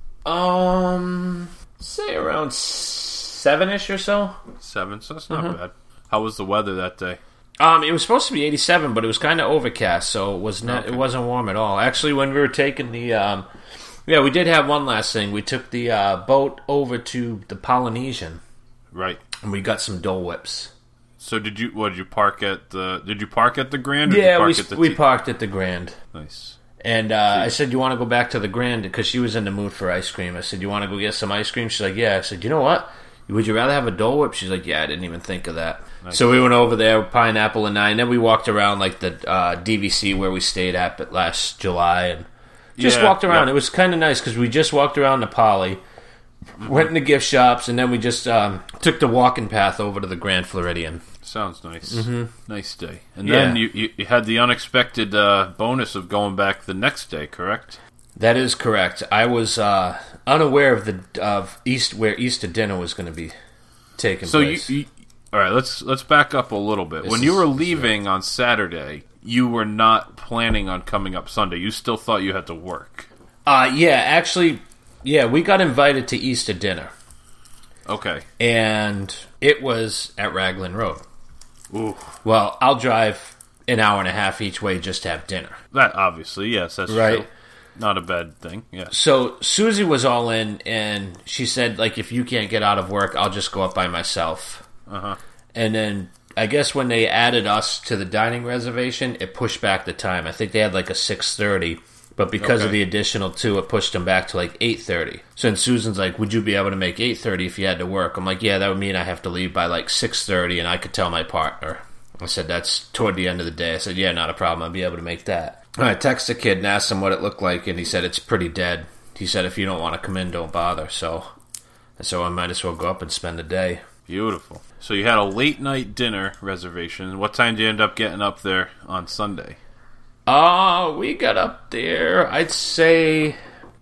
Say around 7-ish or so. 7, so that's not bad. How was the weather that day? It was supposed to be 87, but it was kind of overcast, so it was not. Okay. It wasn't warm at all. Actually, when we were taking the, we did have one last thing. We took the boat over to the Polynesian, right? And we got some Dole Whips. So did you park at the? Did you park at the Grand? Or yeah, did you park we parked at the Grand. Nice. And I said, "You want to go back to the Grand?" Because she was in the mood for ice cream. I said, "You want to go get some ice cream?" She's like, "Yeah." I said, "You know what? Would you rather have a Dole Whip?" She's like, "Yeah, I didn't even think of that." Nice. So we went over there, Pineapple and 9. Then we walked around like the DVC where we stayed at last July, and just walked around. It was kind of nice because we just walked around the Poly, went in the gift shops, and then we just took the walking path over to the Grand Floridian. Sounds nice. Mm-hmm. Nice day. And then you had the unexpected bonus of going back the next day, correct? That is correct. I was unaware of where Easter dinner was going to be taking place. So all right, let's back up a little bit. When you were leaving on Saturday, you were not planning on coming up Sunday. You still thought you had to work. Actually, we got invited to Easter dinner. Okay. And it was at Raglan Road. Ooh. Well, I'll drive an hour and a half each way just to have dinner. That obviously, yes, that's right. True. Not a bad thing, yeah. So Susie was all in, and she said, like, if you can't get out of work, I'll just go up by myself. Uh-huh. And then I guess when they added us to the dining reservation, it pushed back the time. I think they had like a 6:30, but because of the additional 2, it pushed them back to like 8:30. So then Susan's like, would you be able to make 8:30 if you had to work? I'm like, yeah, that would mean I have to leave by like 6:30, and I could tell my partner. I said, that's toward the end of the day. I said, yeah, not a problem. I'll be able to make that. I texted the kid and asked him what it looked like, and he said, it's pretty dead. He said, if you don't want to come in, don't bother. So I might as well go up and spend the day. Beautiful. So you had a late night dinner reservation. What time did you end up getting up there on Sunday? We got up there, I'd say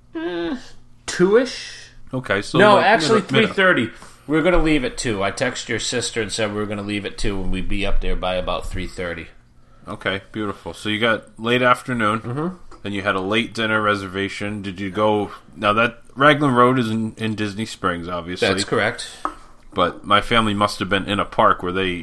2-ish. Okay, so no, actually 3:30. We were going to leave at 2. I texted your sister and said we were going to leave at 2, and we'd be up there by about 3:30. Okay, beautiful. So you got late afternoon, and you had a late dinner reservation. Did you go... Now, that Raglan Road is in Disney Springs, obviously. That's correct. But my family must have been in a park. Were they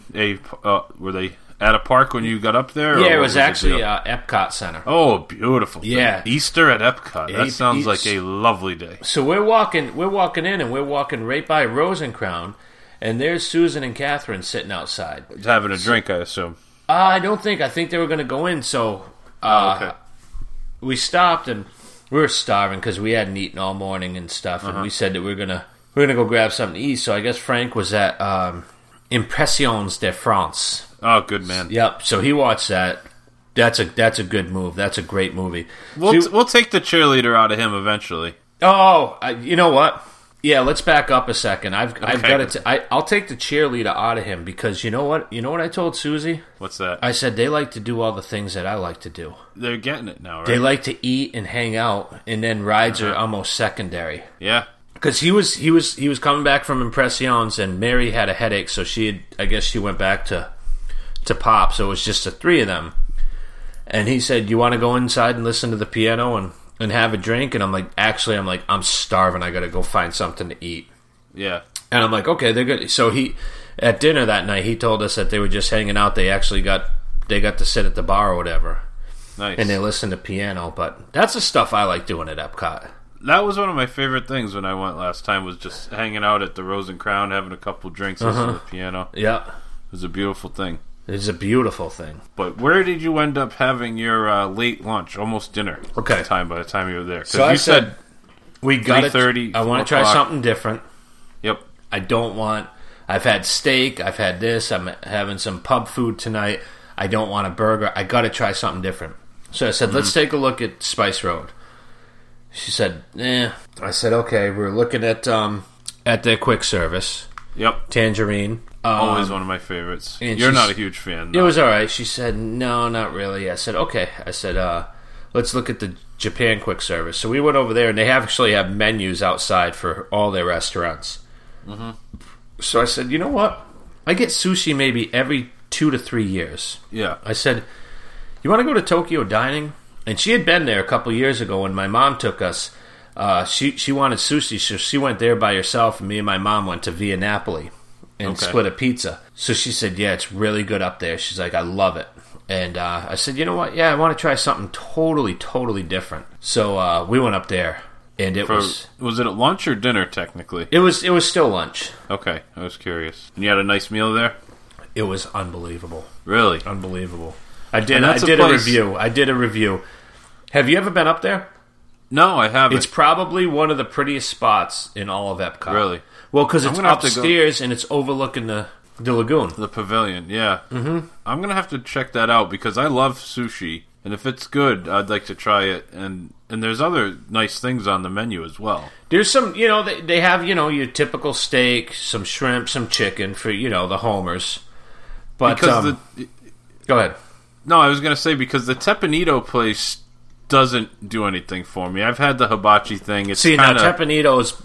at a park when you got up there? Yeah, it was actually Epcot Center. Oh, beautiful. Yeah. Easter at Epcot. That sounds like a lovely day. So we're walking in, and we're walking right by Rosencrown, and there's Susan and Catherine sitting outside. Having a drink, I assume. I don't think. I think they were going to go in, so we stopped, and we were starving because we hadn't eaten all morning and stuff, and we said that we're gonna go grab something to eat. So I guess Frank was at Impressions de France. Oh, good man. Yep. So he watched that. That's a good move. That's a great movie. We'll take the cheerleader out of him eventually. Oh, you know what? Yeah, let's back up a second. I've got it. I'll take the cheerleader out of him because you know what? You know what I told Susie? What's that? I said they like to do all the things that I like to do. They're getting it now, right? They like to eat and hang out, and then rides are almost secondary. Yeah. Because he was coming back from Impressions, and Mary had a headache, so I guess she went back to Pop. So it was just the 3 of them. And he said, "You want to go inside and listen to the piano and have a drink?" And I'm like, I'm starving. I got to go find something to eat. Yeah. And I'm like, okay, they're good. So at dinner that night, he told us that they were just hanging out. They actually got to sit at the bar or whatever. Nice. And they listened to piano. But that's the stuff I like doing at Epcot. That was one of my favorite things when I went last time, was just hanging out at the Rose and Crown, having a couple drinks, listening to the piano. Yeah. It was a beautiful thing. It's a beautiful thing. But where did you end up having your late lunch, almost dinner? Okay. By the time you were there, So you said we got 3:30. I want to try something different. Yep. I don't want. I've had steak. I've had this. I'm having some pub food tonight. I don't want a burger. I got to try something different. So I said, let's take a look at Spice Road. She said, I said, okay. We're looking at their quick service. Yep. Tangerine. Always one of my favorites. You're not a huge fan. No. It was all right. She said, no, not really. I said, okay. I said, let's look at the Japan quick service. So we went over there, and they actually have menus outside for all their restaurants. Mm-hmm. So I said, you know what? I get sushi maybe every 2 to 3 years. Yeah. I said, you want to go to Tokyo Dining? And she had been there a couple years ago when my mom took us. She wanted sushi, so she went there by herself, and me and my mom went to Via Napoli and split a pizza. So she said, yeah, it's really good up there. She's like, I love it. And I said, you know what? Yeah, I want to try something totally, totally different. So we went up there, and was it at lunch or dinner, technically? It was still lunch. Okay, I was curious. And you had a nice meal there? It was unbelievable. Really? Unbelievable. I did a review. Have you ever been up there? No, I haven't. It's probably one of the prettiest spots in all of Epcot. Really? Well, because it's upstairs and it's overlooking the lagoon. The pavilion, yeah. Mm-hmm. I'm going to have to check that out because I love sushi. And if it's good, I'd like to try it. And there's other nice things on the menu as well. There's some, they have, your typical steak, some shrimp, some chicken for, the homers. But, go ahead. No, I was going to say, because the Teppanyaki place doesn't do anything for me. I've had the hibachi thing. Now Teppanyaki is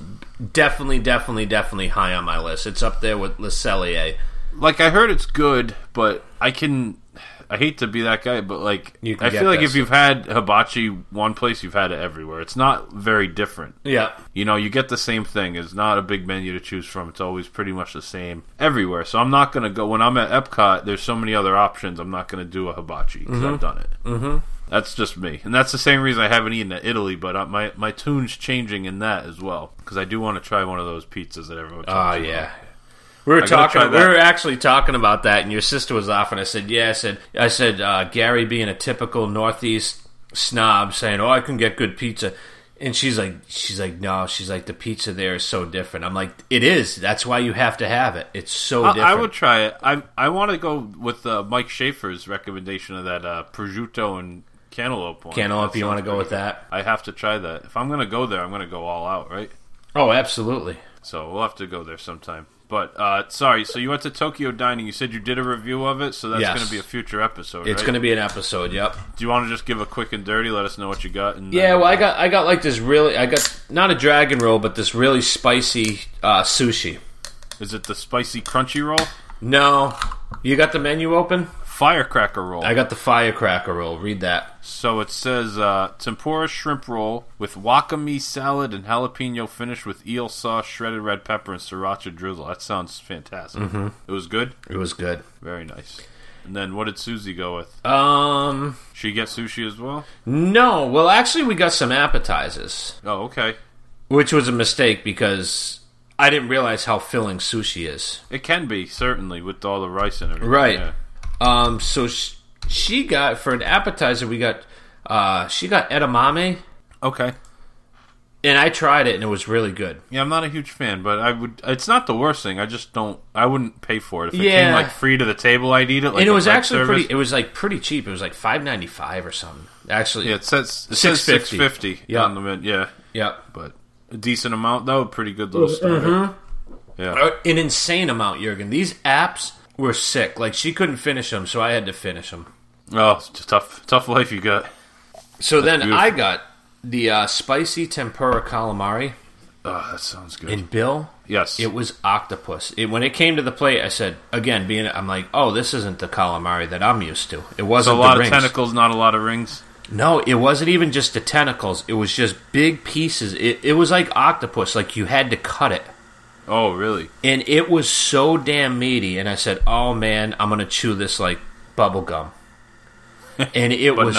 definitely high on my list. It's up there with Le Cellier. Like, I heard it's good, but I hate to be that guy, but I feel like if you've had hibachi one place, you've had it everywhere. It's not very different. Yeah. You get the same thing. It's not a big menu to choose from. It's always pretty much the same everywhere. So I'm not going to go, when I'm at Epcot, there's so many other options, I'm not going to do a hibachi because I've done it. Mm-hmm. That's just me. And that's the same reason I haven't eaten at Italy, but my tune's changing in that as well. Because I do want to try one of those pizzas that everyone talks about. Oh, yeah. We were actually talking about that, and your sister was off, and I said, yeah, I said, Gary being a typical Northeast snob saying, I can get good pizza. And she's like, no, the pizza there is so different. I'm like, it is. That's why you have to have it. It's so different. I would try it. I want to go with Mike Schaefer's recommendation of that prosciutto and cantaloupe one. Cantaloupe, you want to go with that? I have to try that. If I'm going to go there, I'm going to go all out, right? Oh, absolutely. So we'll have to go there sometime. But, sorry, so you went to Tokyo Dining. You said you did a review of it, so that's going to be a future episode, It's going to be an episode, yep. Do you want to just give a quick and dirty, let us know what you got? I got like this really, I got, not a dragon roll, but this really spicy sushi. Is it the spicy crunchy roll? No. You got the menu open? Firecracker roll. I got the firecracker roll. Read that. So it says tempura shrimp roll with wakame salad and jalapeno finished with eel sauce, shredded red pepper, and sriracha drizzle. That sounds fantastic. Mm-hmm. It was good? It was good. Very nice. And then what did Susie go with? She get sushi as well? No. Well, actually, we got some appetizers. Oh, okay. Which was a mistake because I didn't realize how filling sushi is. It can be, certainly, with all the rice and everything. Right. Yeah. So she got, for an appetizer, she got edamame. Okay. And I tried it, and it was really good. Yeah, I'm not a huge fan, but it's not the worst thing. I wouldn't pay for it. If it came, free to the table, I'd eat it. And it was actually it was, pretty cheap. It was, $5.95 or something. Actually, yeah, it says $6.50 on the menu. Yeah. Yeah. But a decent amount, though. Pretty good little starter. Mm-hmm. Yeah. An insane amount, Jurgen. These apps were sick. She couldn't finish them, so I had to finish them. Oh, it's a tough life you got. So that's then beautiful. I got the spicy tempura calamari. Oh, that sounds good. And Bill, yes, it was octopus. When it came to the plate, I said, again, I'm like, oh, this isn't the calamari that I'm used to. It wasn't a lot of tentacles, not a lot of rings. No, it wasn't even just the tentacles. It was just big pieces. It was like octopus. You had to cut it. Oh, really? And it was so damn meaty. And I said, oh, man, I'm going to chew this like bubble gum. And it was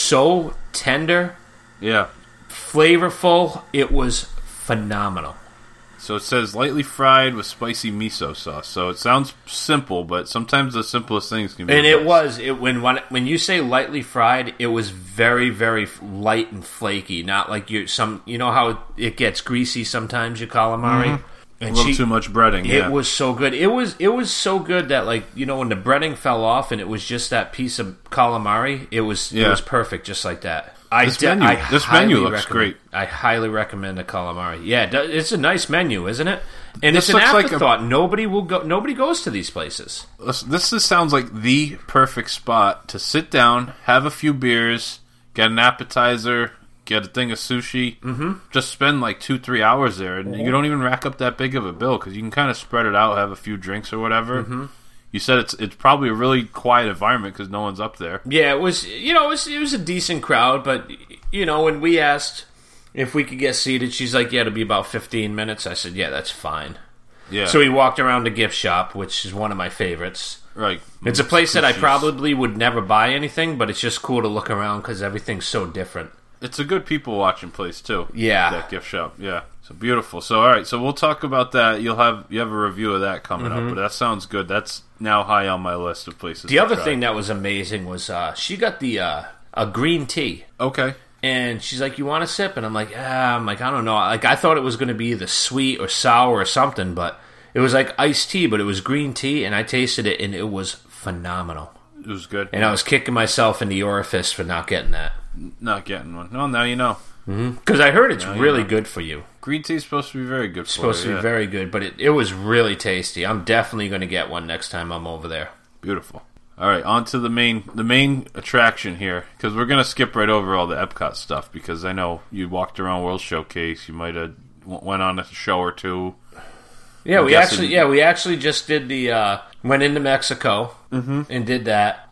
so tender. Yeah. Flavorful. It was phenomenal. So it says lightly fried with spicy miso sauce. So it sounds simple, but sometimes the simplest things can be. And it was when you say lightly fried, it was very, very light and flaky. Not like you know how it gets greasy sometimes, your calamari. Mm-hmm. And a little too much breading. It was so good. It was so good that, like, you know, when the breading fell off and it was just that piece of calamari, it was perfect, just like that. This menu looks great. I highly recommend the calamari. Yeah, it's a nice menu, isn't it? And it's an afterthought. Nobody goes to these places. This sounds like the perfect spot to sit down, have a few beers, get an appetizer, get a thing of sushi. Just spend like 2-3 hours there, and you don't even rack up that big of a bill because you can kind of spread it out, have a few drinks or whatever. You said it's probably a really quiet environment because no one's up there. Yeah, it was. You know, it was a decent crowd, but you know, when we asked if we could get seated, she's like, "Yeah, it'll be about 15 minutes." I said, "Yeah, that's fine." Yeah. So we walked around the gift shop, which is one of my favorites. Right. It's a place that I probably would never buy anything, but it's just cool to look around because everything's so different. It's a good people watching place too. Yeah. That gift shop. Yeah. So beautiful. So all right, so we'll talk about that. You have a review of that coming up, but that sounds good. That's now high on my list of places. The other thing that was amazing was she got the a green tea. Okay. And she's like, "You want a sip?" And I'm like, I don't know. Like, I thought it was going to be either sweet or sour or something, but it was like iced tea, but it was green tea, and I tasted it, and it was phenomenal. It was good. And I was kicking myself in the orifice for not getting that. Not getting one. No, now you know. Because I heard it's really good for you. Green tea is supposed to be very good for you. Supposed to be very good, but it was really tasty. I'm definitely going to get one next time I'm over there. Beautiful. All right, on to the main attraction here, because we're going to skip right over all the Epcot stuff, because I know you walked around World Showcase. You might have went on a show or two. Yeah, we actually just did the went into Mexico and did that.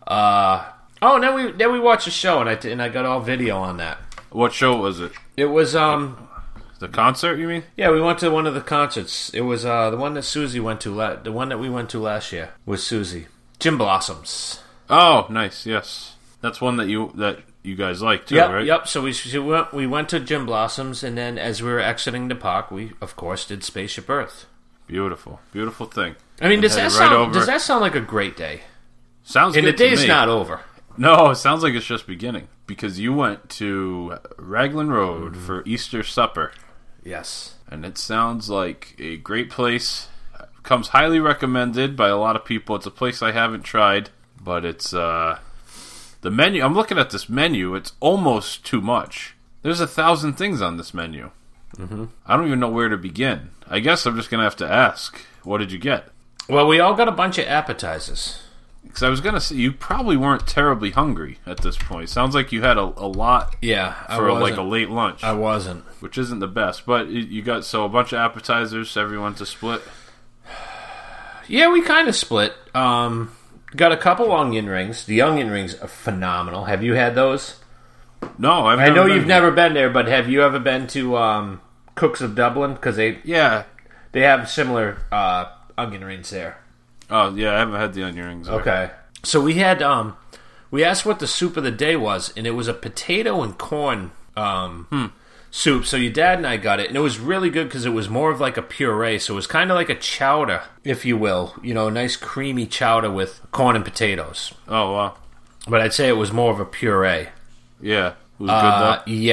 And then we watched a show, and I got all video on that. What show was it? It was the concert, you mean? Yeah, we went to one of the concerts. It was the one that Susie went to. The one that we went to last year was Susie. Jim Blossoms. Oh, nice. Yes, that's one that you guys like too, right? Yep. So we went to Jim Blossoms, and then as we were exiting the park, we of course did Spaceship Earth. Beautiful thing. I mean, does that sound like a great day? Sounds good. And the day's not over. No, it sounds like it's just beginning, because you went to Raglan Road for Easter supper. Yes. And it sounds like a great place. Comes highly recommended by a lot of people. It's a place I haven't tried, but it's the menu. I'm looking at this menu. It's almost too much. There's 1,000 things on this menu. I don't even know where to begin. I guess I'm just going to have to ask, what did you get? Well, we all got a bunch of appetizers. Because I was going to say, you probably weren't terribly hungry at this point. Sounds like you had a lot for like a late lunch. I wasn't. Which isn't the best. But you got a bunch of appetizers, everyone to split? Yeah, we kind of split. Got a couple onion rings. The onion rings are phenomenal. Have you had those? No, I know you've never been there, but have you ever been to Cooks of Dublin? Because they have similar onion rings there. Oh yeah, I haven't had the onion rings. Okay, so we had we asked what the soup of the day was, and it was a potato and corn soup. So your dad and I got it, and it was really good because it was more of like a puree. So it was kind of like a chowder, if you will. You know, a nice creamy chowder with corn and potatoes. Oh wow! But I'd say it was more of a puree. Yeah, it was good though.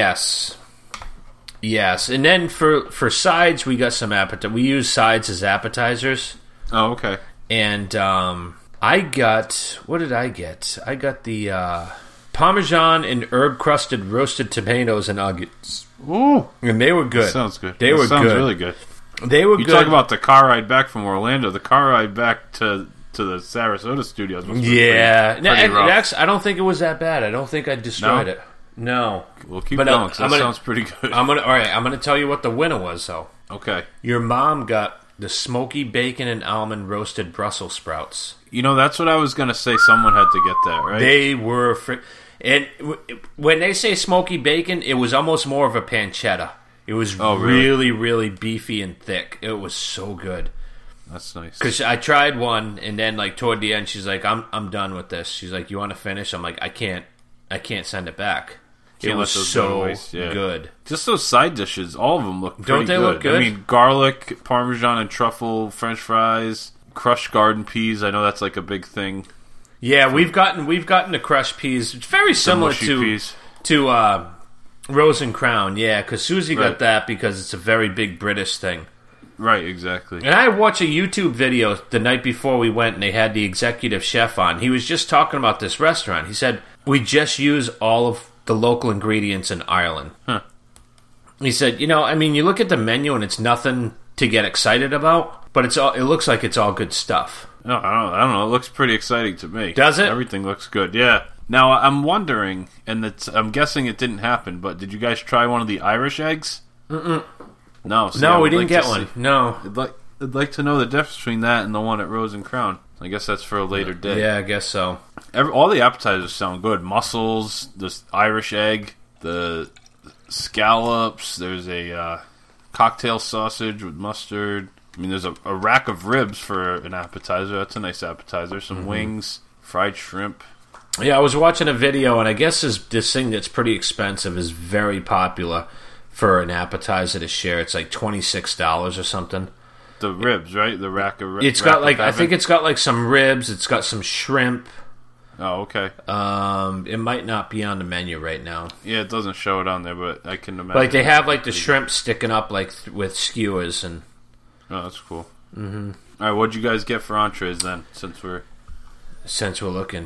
Yes, and then for sides, we got some appetizers. We use sides as appetizers. Oh, okay. And I got... What did I get? I got the Parmesan and herb-crusted roasted tomatoes and nuggets. Ooh. And they were good. That sounds good. They were sounds good. Really good. They were good. You talk about the car ride back from Orlando. The car ride back to the Sarasota studios was pretty rough. I don't think it was that bad. I don't think I destroyed it. No. We'll keep going, because that sounds pretty good. I'm gonna tell you what the winner was, though. Okay. Your mom got the smoky bacon and almond roasted Brussels sprouts. You know, that's what I was going to say. Someone had to get that, right? They were... And when they say smoky bacon, it was almost more of a pancetta. It was really? really, really beefy and thick. It was so good. That's nice. Because I tried one, and then like toward the end, she's like, "I'm done with this." She's like, "You want to finish?" I'm like, "I can't send it back." Can't it was so good. Just those side dishes, all of them look pretty Don't they good. look good? I mean, garlic, Parmesan and truffle, French fries, crushed garden peas. I know that's like a big thing. Yeah, we've gotten the crushed peas. It's very similar to Rose and Crown. Yeah, because Susie got that because it's a very big British thing. Right, exactly. And I watched a YouTube video the night before we went, and they had the executive chef on. He was just talking about this restaurant. He said, we just use all of the local ingredients in Ireland. Huh. He said, I mean, you look at the menu, and it's nothing to get excited about, but it looks like it's all good stuff. No, I don't know. It looks pretty exciting to me. Does it? Everything looks good, yeah. Now, I'm wondering, and I'm guessing it didn't happen, but did you guys try one of the Irish eggs? Mm-mm. No, we didn't get one. No. I'd like to know the difference between that and the one at Rose and Crown. I guess that's for a later day. Yeah, I guess so. All the appetizers sound good. Mussels, this Irish egg, the scallops. There's a cocktail sausage with mustard. I mean, there's a rack of ribs for an appetizer. That's a nice appetizer. Some wings, fried shrimp. Yeah, I was watching a video, and I guess this thing that's pretty expensive is very popular for an appetizer to share. It's like $26 or something. The ribs, right? The rack of ribs. It's got like, I think it's got like some ribs. It's got some shrimp. Oh, okay. It might not be on the menu right now. Yeah, it doesn't show it on there, but I can imagine. Like they have like the shrimp sticking up like with skewers and. Oh, that's cool. Mm-hmm. All right, what'd you guys get for entrees then? Since we're looking.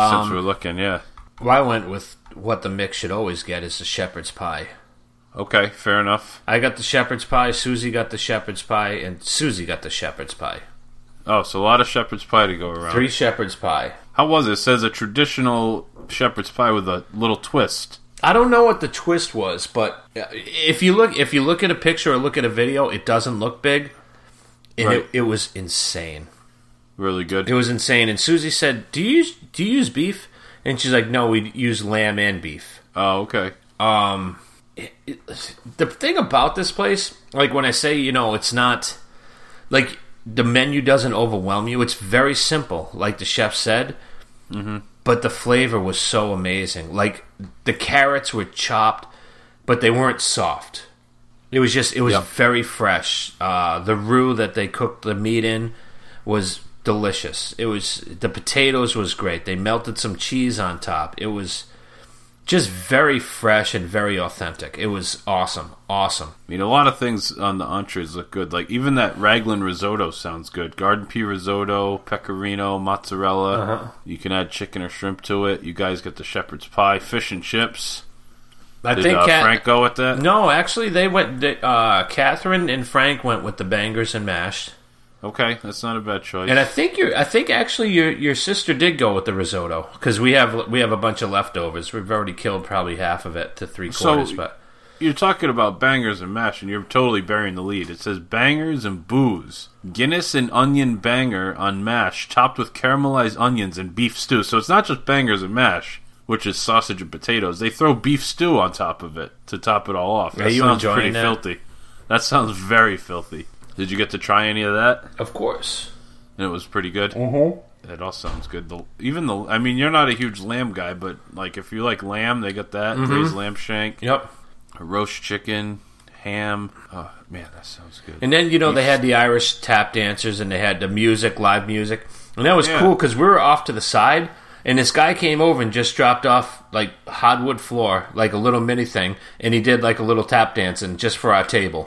Yeah. Well, I went with what the mix should always get is the shepherd's pie. Okay, fair enough. I got the shepherd's pie, Susie got the shepherd's pie, and Susie got the shepherd's pie. Oh, so a lot of shepherd's pie to go around. 3 shepherd's pie. How was it? It says a traditional shepherd's pie with a little twist. I don't know what the twist was, but if you look at a picture or look at a video, it doesn't look big. And it was insane. Really good. It was insane. And Susie said, "Do you use beef?" And she's like, "No, we use lamb and beef." Oh, okay. The thing about this place, like when I say, it's not like the menu doesn't overwhelm you. It's very simple, like the chef said. Mm-hmm. But the flavor was so amazing. Like the carrots were chopped, but they weren't soft. It was very fresh. The roux that they cooked the meat in was delicious. The potatoes was great. They melted some cheese on top. It was just very fresh and very authentic. It was awesome. Awesome. I mean, a lot of things on the entrees look good. Like, even that raglan risotto sounds good. Garden pea risotto, pecorino, mozzarella. Uh-huh. You can add chicken or shrimp to it. You guys get the shepherd's pie, fish and chips. Did Frank go with that? No, actually, they went. Catherine and Frank went with the bangers and mashed. Okay, that's not a bad choice. And I think your sister did go with the risotto because we have a bunch of leftovers. We've already killed probably half of it to 3/4. So, but you're talking about bangers and mash, and you're totally burying the lead. It says bangers and booze, Guinness and onion banger on mash, topped with caramelized onions and beef stew. So it's not just bangers and mash, which is sausage and potatoes. They throw beef stew on top of it to top it all off. That sounds pretty filthy. That sounds very filthy. Did you get to try any of that? Of course. And it was pretty good? Mm-hmm. It all sounds good. I mean, you're not a huge lamb guy, but like if you like lamb, they got that. Mm-hmm. Braised lamb shank. Yep. A roast chicken, ham. Oh, man, that sounds good. And then, they had the Irish tap dancers, and they had the music, live music. And that was cool, because we were off to the side, and this guy came over and just dropped off, like, hardwood floor, like a little mini thing, and he did, like, a little tap dancing just for our table.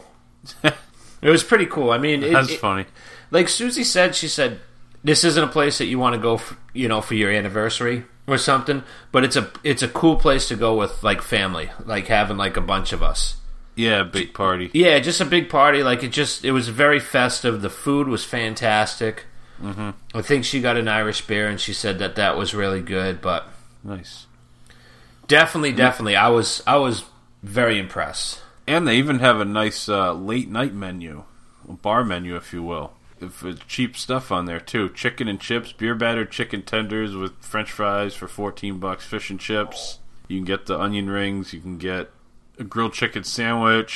It was pretty cool. I mean, that's funny. Like Susie said, she said, this isn't a place that you want to go for, for your anniversary or something, but it's a cool place to go with, like, family, like having, like, a bunch of us. Yeah, big party. Yeah, just a big party. Like, it was very festive. The food was fantastic. Mm-hmm. I think she got an Irish beer, and she said that was really good, but nice. Definitely. I was very impressed. And they even have a nice late night menu, a bar menu, if you will. If it's cheap stuff on there too. Chicken and chips, beer battered chicken tenders with French fries for $14. Fish and chips. You can get the onion rings. You can get a grilled chicken sandwich.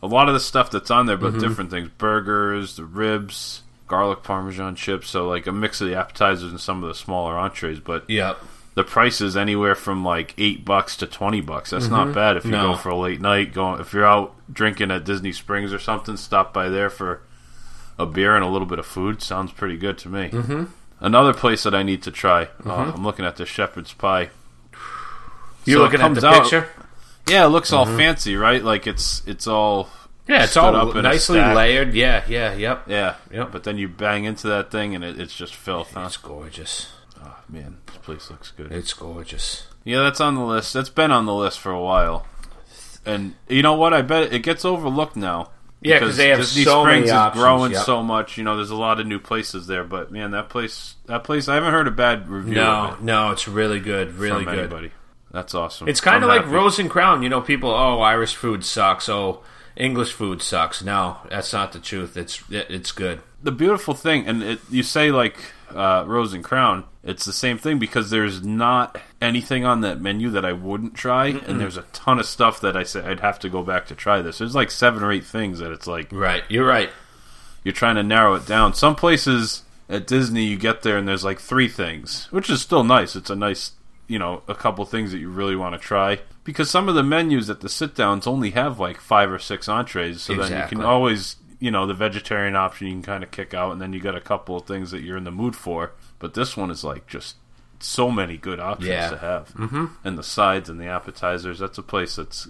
a lot of the stuff that's on there, but different things. Burgers, the ribs, garlic parmesan chips, so like a mix of the appetizers and some of the smaller entrees, but the price is anywhere from like $8 to $20. That's not bad if you go for a late night. If you're out drinking at Disney Springs or something, stop by there for a beer and a little bit of food. Sounds pretty good to me. Another place that I need to try, I'm looking at the shepherd's pie. You looking at the picture? Yeah, it looks all fancy, right? Like it's all it's all up nicely layered. Yeah. But then you bang into that thing and it's just filth. Huh? It's gorgeous. Oh man, this place looks good. It's gorgeous. Yeah, that's on the list. That's been on the list for a while. And you know what? I bet it gets overlooked now. Yeah, because they have Disney so Springs many options. is growing so much. You know, there's a lot of new places there. But man, that place, I haven't heard a bad review. No, it's really good, really good. Anybody. That's awesome. It's kind of like Rose and Crown. You know, people, Irish food sucks. English food sucks. No, that's not the truth. It's good. The beautiful thing, and you say like Rose and Crown, it's the same thing because there's not anything on that menu that I wouldn't try, and there's a ton of stuff that I say I'd have to go back to try this. There's like 7 or 8 things that it's like... Right, you're right. You're trying to narrow it down. Some places at Disney, you get there and there's like 3 things, which is still nice. It's a nice, a couple things that you really want to try. Because some of the menus at the sit-downs only have like 5 or 6 entrees, so then you can always... the vegetarian option you can kind of kick out, and then you got a couple of things that you're in the mood for. But this one is like just so many good options to have, and the sides and the appetizers. That's a place that's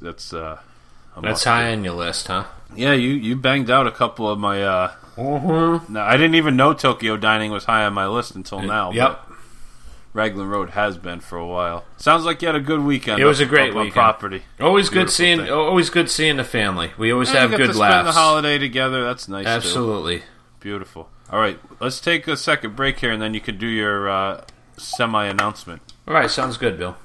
high on your list, huh? Yeah, you banged out a couple of my. Now, I didn't even know Tokyo Dining was high on my list until now. Yep. But Raglan Road has been for a while. Sounds like you had a good weekend. It was a great weekend. Property. Always good seeing the family. We always have good laughs. Spend the holiday together. That's nice. Absolutely. Too. Beautiful. All right, let's take a second break here, and then you can do your semi-announcement. All right, sounds good, Bill.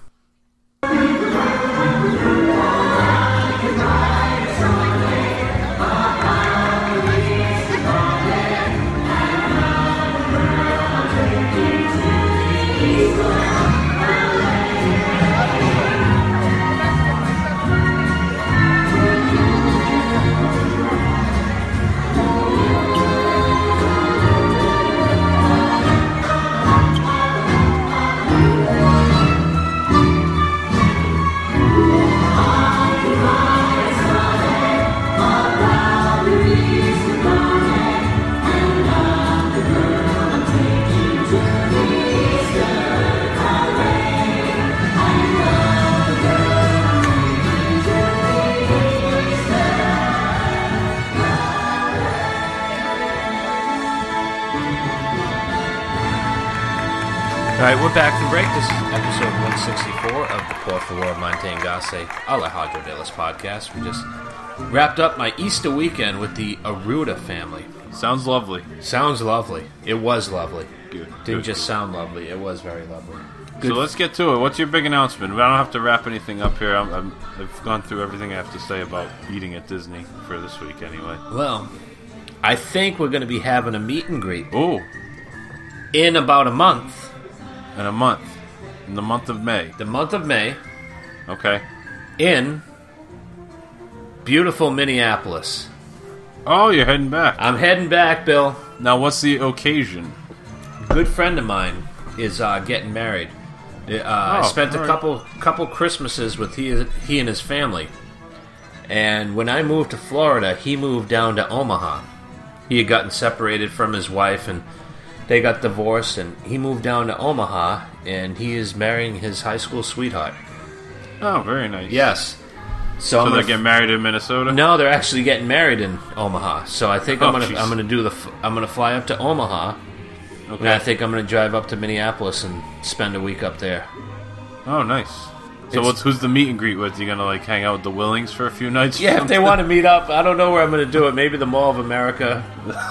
All right, we're back from break. This is episode 164 of the Por Favor Mantengase Alejandro de los podcast. We just wrapped up my Easter weekend with the Aruda family. Sounds lovely. Sounds lovely. It was lovely. Good. Didn't just sound lovely. It was very lovely. Good. So let's get to it. What's your big announcement? I don't have to wrap anything up here. I've gone through everything I have to say about eating at Disney for this week anyway. Well, I think we're going to be having a meet and greet. Ooh. In about a month. In a month. In the month of May. The month of May. Okay. In beautiful Minneapolis. Oh, you're heading back. I'm heading back, Bill. Now, what's the occasion? A good friend of mine is getting married. I spent a couple Christmases with he and his family. And when I moved to Florida, he moved down to Omaha. He had gotten separated from his wife, and they got divorced, and he moved down to Omaha, and he is marrying his high school sweetheart. Oh, very nice. Yes. So they're getting married in Minnesota? No, they're actually getting married in Omaha. So I think I'm gonna fly up to Omaha, and I think I'm gonna drive up to Minneapolis and spend a week up there. Oh, nice. So who's the meet and greet with? You gonna hang out with the Willings for a few nights? Yeah, if they want to meet up, I don't know where I'm gonna do it. Maybe the Mall of America,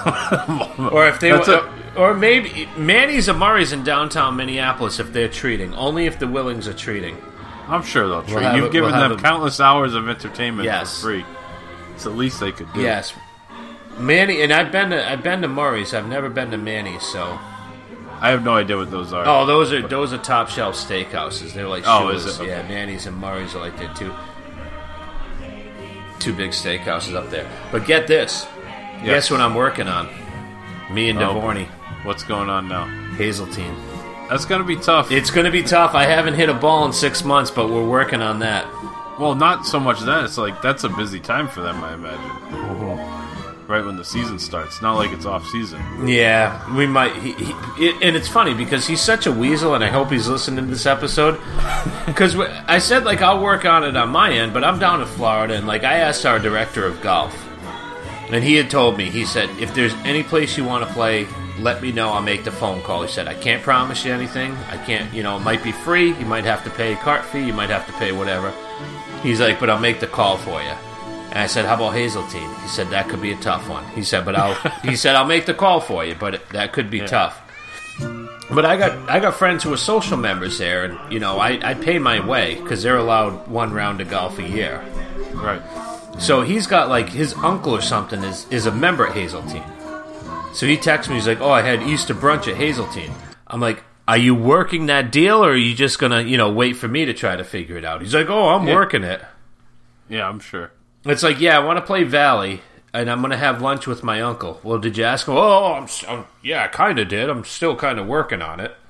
or if they or maybe Manny's or Murray's in downtown Minneapolis if they're treating. Only if the Willings are treating. I'm sure they'll treat. You've given them countless hours of entertainment for free. It's the least they could do. Yes, Manny, and I've been to Murray's. I've never been to Manny's, so. I have no idea what those are. Oh, those are top shelf steakhouses. They're like is it? Okay. Yeah, Manny's and Murray's are like they're two two big steakhouses up there. But get this. Yes. Guess what I'm working on? Me and Devorny. What's going on now? Hazeltine. That's going to be tough. It's going to be tough. I haven't hit a ball in 6 months, but we're working on that. Well, not so much that. It's like, that's a busy time for them, I imagine. Right when the season starts. Not like it's off season. Yeah, we might. And it's funny because he's such a weasel, and I hope he's listening to this episode. Because I said, like, I'll work on it on my end, but I'm down in Florida, and, like, I asked our director of golf. And he had told me, he said, if there's any place you want to play, let me know, I'll make the phone call. He said, I can't promise you anything. I can't, it might be free. You might have to pay a cart fee. You might have to pay whatever. He's like, but I'll make the call for you. And I said, how about Hazeltine? He said, that could be a tough one. He said, I'll make the call for you, but that could be tough. But I got friends who are social members there, and, I pay my way because they're allowed one round of golf a year. Right. So he's got, like, his uncle or something is a member at Hazeltine. So he texts me, he's like, I had Easter brunch at Hazeltine. I'm like, are you working that deal, or are you just going to, wait for me to try to figure it out? He's like, I'm working it. Yeah, I'm sure. It's like, I want to play Valley, and I'm going to have lunch with my uncle. Well, did you ask him? I kind of did. I'm still kind of working on it.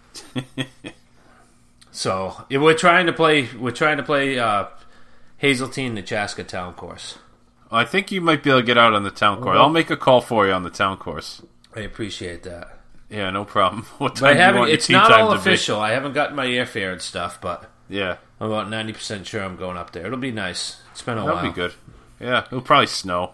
So we're trying to play Hazeltine, the Chaska Town Course. I think you might be able to get out on the town course. I'll make a call for you on the town course. I appreciate that. Yeah, no problem. What time But do you want it's your tea not time all to be? official. I haven't gotten my airfare and stuff, but Yeah. I'm about 90% sure I'm going up there. It'll be nice. It's been a That'll while. be good. Yeah, it'll probably snow.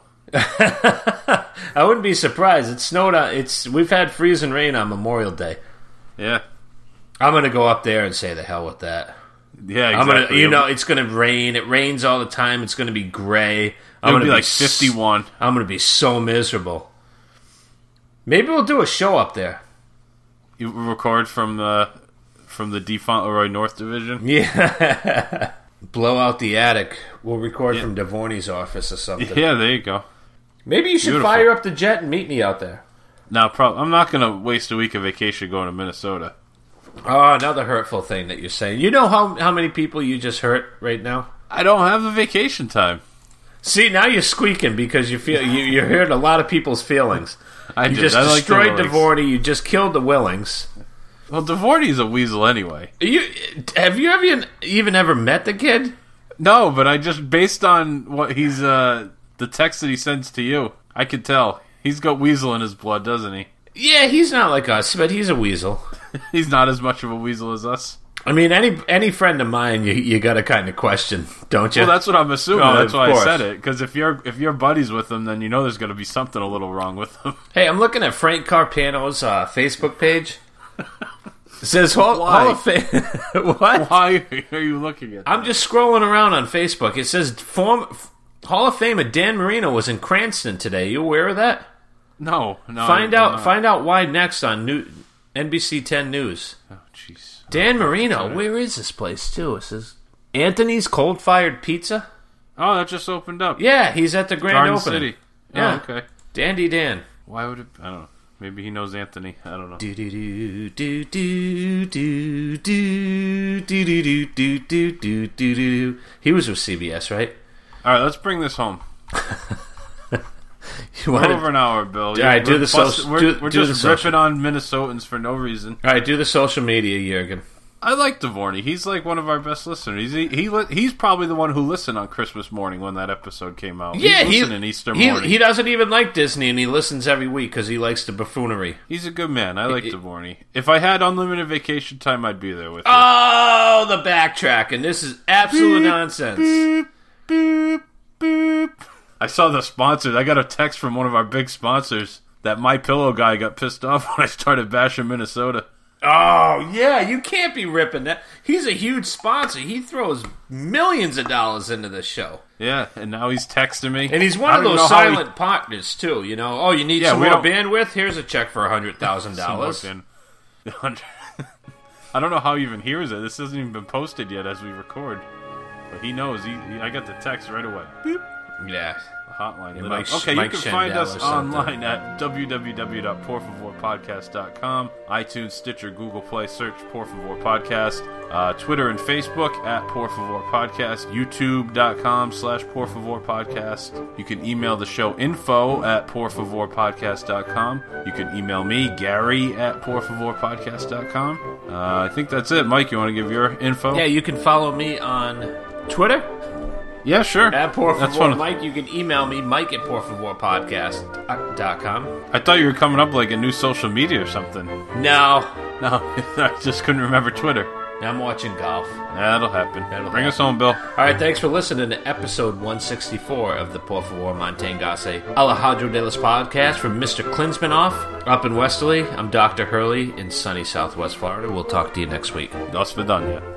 I wouldn't be surprised. It snowed. We've had freezing rain on Memorial Day. Yeah. I'm gonna go up there and say the hell with that. Yeah, exactly. I'm gonna, it's gonna rain. It rains all the time. It's gonna be gray. It'll be like 51. I'm gonna be so miserable. Maybe we'll do a show up there. You record from the D. Fauntleroy North Division? Yeah. Blow out the attic. We'll record from Devorny's office or something. Yeah, there you go. Maybe you should Beautiful. fire up the jet and meet me out there. No, I'm not going to waste a week of vacation going to Minnesota. Oh, another hurtful thing that you're saying. You know how many people you just hurt right now? I don't have the vacation time. See, now you're squeaking because you feel you hurt a lot of people's feelings. You just I destroyed like the Devorny. You just killed the Willings. Well, Devorny's a weasel anyway. Have you even ever met the kid? No, but I just, based on what he's, the text that he sends to you, I could tell. He's got weasel in his blood, doesn't he? Yeah, he's not like us, but he's a weasel. He's not as much of a weasel as us. I mean, any friend of mine, you got to kind of question, don't you? Well, that's what I'm assuming. Oh, That's why of I said course. it. Because if you're buddies with him, then you know there's going to be something a little wrong with him. Hey, I'm looking at Frank Carpano's Facebook page. It says Hall of Fame. What? Why are you looking at that? I'm just scrolling around on Facebook. It says Hall of Famer Dan Marino was in Cranston today. You aware of that? No. Find out why next on NBC 10 News. Oh, jeez. Dan Marino, where is this place too? It says Anthony's Cold Fired Pizza. Oh, that just opened up. Yeah, he's at the grand Garden opening. City. Yeah. Oh, okay. Dandy Dan. Why would it? I don't know. Maybe he knows Anthony. I don't know. Do do do do do do do do do do do do do. He was with CBS, right? All right, let's bring this home. You We're wanted- over an hour, Bill. All right, do the social- We're do just the social. ripping on Minnesotans for no reason. All right, do the social media, Jurgen. I like Devorny. He's like one of our best listeners. He's probably the one who listened on Christmas morning when that episode came out. Yeah, he's listening Easter morning. He doesn't even like Disney, and he listens every week because he likes the buffoonery. He's a good man. I like Devorny. If I had unlimited vacation time, I'd be there with you. Oh, the backtracking. This is absolute nonsense. Boop, boop, boop. I saw the sponsors. I got a text from one of our big sponsors that My Pillow guy got pissed off when I started bashing Minnesota. Oh, yeah, you can't be ripping that. He's a huge sponsor. He throws millions of dollars into this show. Yeah, and now he's texting me. And he's one I of don't those know how he- silent partners, too. You know, oh, you need Yeah, some we more don't- bandwidth? Here's a check for $100,000. I don't know how he even hears it. This hasn't even been posted yet as we record. But he knows. I got the text right away. Beep. Yeah. Hotline lit Mike, up. Okay, Mike you can find Shandell us or something. online at www.porfavorpodcast.com, iTunes, Stitcher, Google Play, search Por Favor Podcast, Twitter and Facebook at Por Favor Podcast, youtube.com/Por Favor Podcast. You can email the show info at porfavorpodcast.com. You can email me, Gary, at porfavorpodcast.com. I think that's it. Mike, you want to give your info? Yeah, you can follow me on Twitter. Yeah, sure. At Por That's Favor fun. Mike. You can email me, Mike at porfavorpodcast.com. I thought you were coming up like a new social media or something. No, I just couldn't remember Twitter. I'm watching golf. That'll happen. That'll Bring us happen. home, Bill. All right, thanks for listening to episode 164 of the Por Favor Mantengase Alejandro de los Podcast from Mr. Klinsmanoff up in Westerly. I'm Dr. Hurley in sunny Southwest Florida. We'll talk to you next week. Dos vidania.